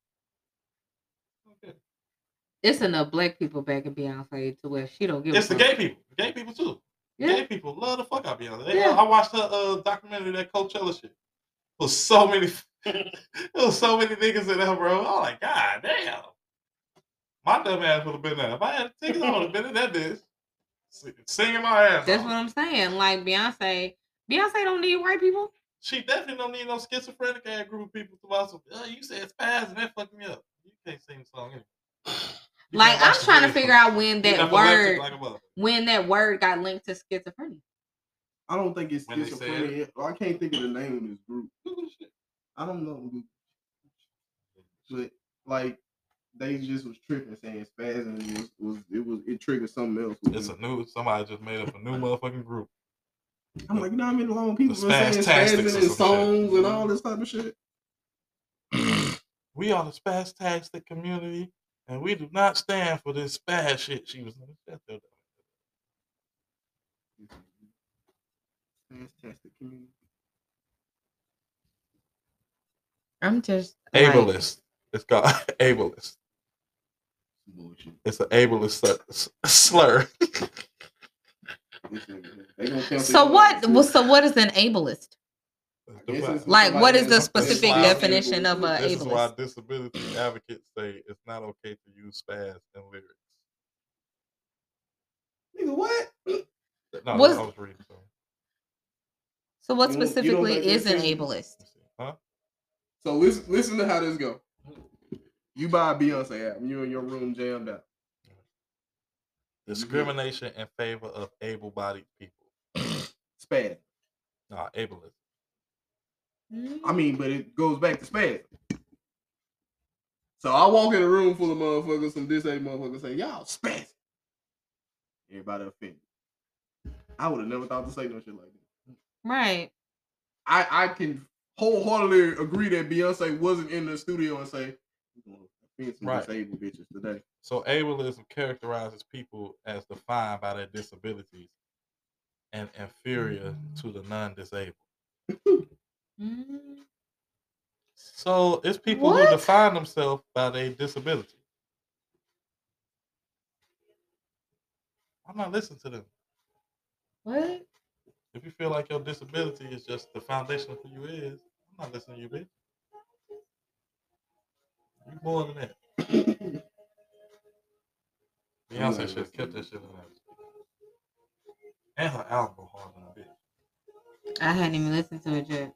Okay. It's enough black people back in Beyonce to where she don't give It's a the fuck. gay people. The gay people too. The Yeah. Gay people love the fuck out of Beyonce. They, Yeah. I watched her uh, documentary, that Coachella shit. There was so many, there was so many niggas in there, bro. I was like, God damn. My dumb ass would have been there. If I had tickets, I would have been in that bitch. Sing- Singing my ass That's off. what I'm saying. Like Beyonce, Beyonce don't need white people. She definitely don't need no schizophrenic ass group of people to watch. Oh, you said spaz and that fucked me up. You can't sing the song anyway. You Like can't I'm watch the trying to video. figure out when You that epileptic word, like a mother. when that word got linked to schizophrenia. I don't think it's When they said schizophrenia. I can't think of the name of this group. Google the shit. I don't know. But like they just was tripping saying spasm was, was it was it triggered something else. with It's me. a new. Somebody just made up a new motherfucking group. I'm like, you know how many long people The been saying Spaztastics spazzing or in some songs shit. and all this type of shit. We are the spastastic community, and we do not stand for this spaz shit. She was like, Fantastic community. I'm just like, ableist. It's called ableist. Bullshit. It's an ableist slur- slur. This nigga, they gonna cancel so your what? ass, Well, too. so what is an ableist? I guess it's Like, what somebody is the that's- specific that's definition of a This is why ableist? disability advocates say it's not okay to use spaz in lyrics. Nigga, what? No, What's- I was reading something. So what You don't- you don't specifically think that is an sense? ableist? Huh? So listen, listen to how this go. You buy a Beyonce album, you in your room jammed out. Discrimination in favor of able-bodied people. Spaz. No, ableist. I mean, but it goes back to spaz. So I walk in a room full of motherfuckers, some disabled motherfuckers say, y'all spaz. Everybody offended. I would have never thought to say no shit like that. Right. I, I can wholeheartedly agree that Beyonce wasn't in the studio and say, we're gonna offend some Right. disabled bitches today. So ableism characterizes people as defined by their disabilities and inferior to the non-disabled. Mm. So it's people What? who define themselves by their disability. I'm not listening to them. What? If you feel like your disability is just the foundation of who you is, I'm not listening to you, bitch. You more than that. Beyonce should have kept that shit in there. And her album go hard than a bitch. I hadn't even listened to it yet.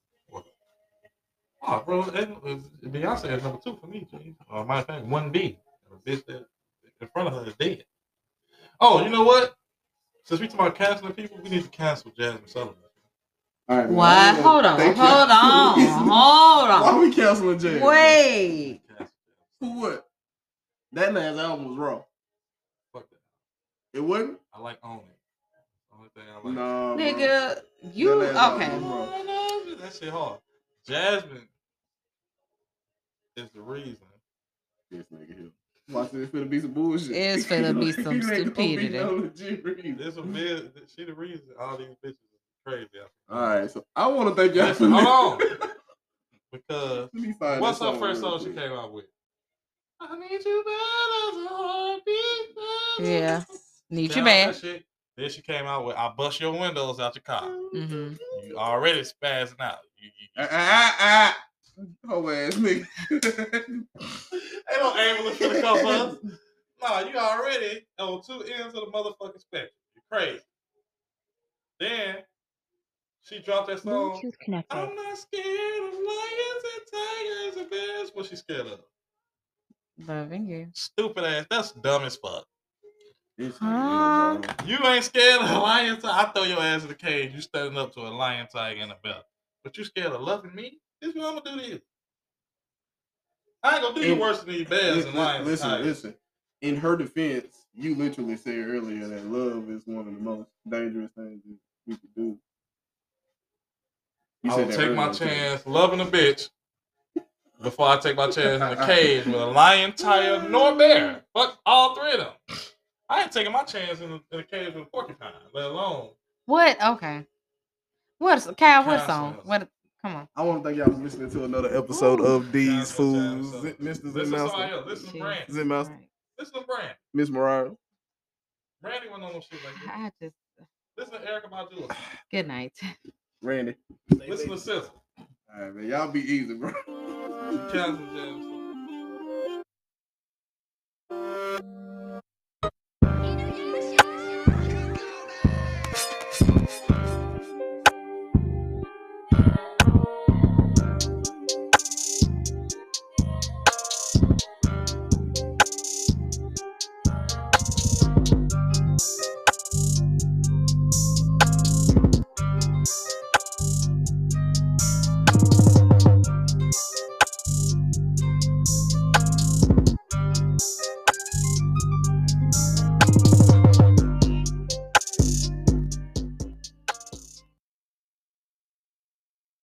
Oh, bro, that was, Beyonce is number two for me, G. Uh, matter of fact, one B. A bitch that in front of her is dead. Oh, you know what? Since we talking about canceling people, we need to cancel Jasmine Sullivan. All right, man, Why? I wanna Hold on. thank Hold y'all. on. Hold Why on. we canceling Jay? Wait. Cancel For what? That last album was raw. Fuck that. It wasn't? I like Own It. Only thing I like. Nah, bro. Nigga, you That last okay. album was raw. That shit hard. Jasmine is the reason. This nigga here. Watch this, it's finna be some bullshit. It's finna be some It ain't gonna be stupidity. no legit reason. This a bit, she the reason all these bitches is crazy. All right, so I want to thank y'all. Listen, hold on. Because Let me find what's that her first real song she quick. came out with? I need you bad as a heartbeat. Yeah. Need you Down bad. that shit. Then she came out with I bust your windows out your car. Mm-hmm. You already spazzing out. You, you, Ah, you, ah, ah. Whole ass nigga. Ain't no ambulance finna come for us. Nah, you already on two ends of the motherfucking spectrum. You crazy. Then she dropped that song. Bluetooth connected. I'm not scared of lions and tigers and bears. What she scared of? Loving you. Stupid ass. That's dumb as fuck. This Huh? nigga, bro. You ain't scared of a lion tiger. I throw your ass in the cage. You standing up to a lion tiger and a bear. But you scared of loving me? This is what I'm gonna do to you. I ain't gonna do you And- worse than these bears Listen, and lions. and listen, tigers. listen. In her defense, you literally said earlier that love is one of the most dangerous things that we could do. You I said will that take my earlier, too. chance loving a bitch before I take my chance in a cage with a lion, tiger, nor bear. Fuck all three of them. I ain't taking my chance in a, in a cage with a porcupine, let alone. What? Okay. What's Kyle? What Cancel song? us. What? Come on. I want to thank y'all for listening to another episode Ooh. of These Cancel Fools. Jasmine Sullivan. Mister Listen to somebody Zimmaster. else. Listen to Jeez. Brandy. Zimmaster. Right. Listen to Brandy. Miss Mariah. Brandy went on no shit like that. I just. Listen to Erica Badu. Good night. Randy. Listen to Sizzle. All right, man. Y'all be easy, bro. Cancel Jasmine Sullivan.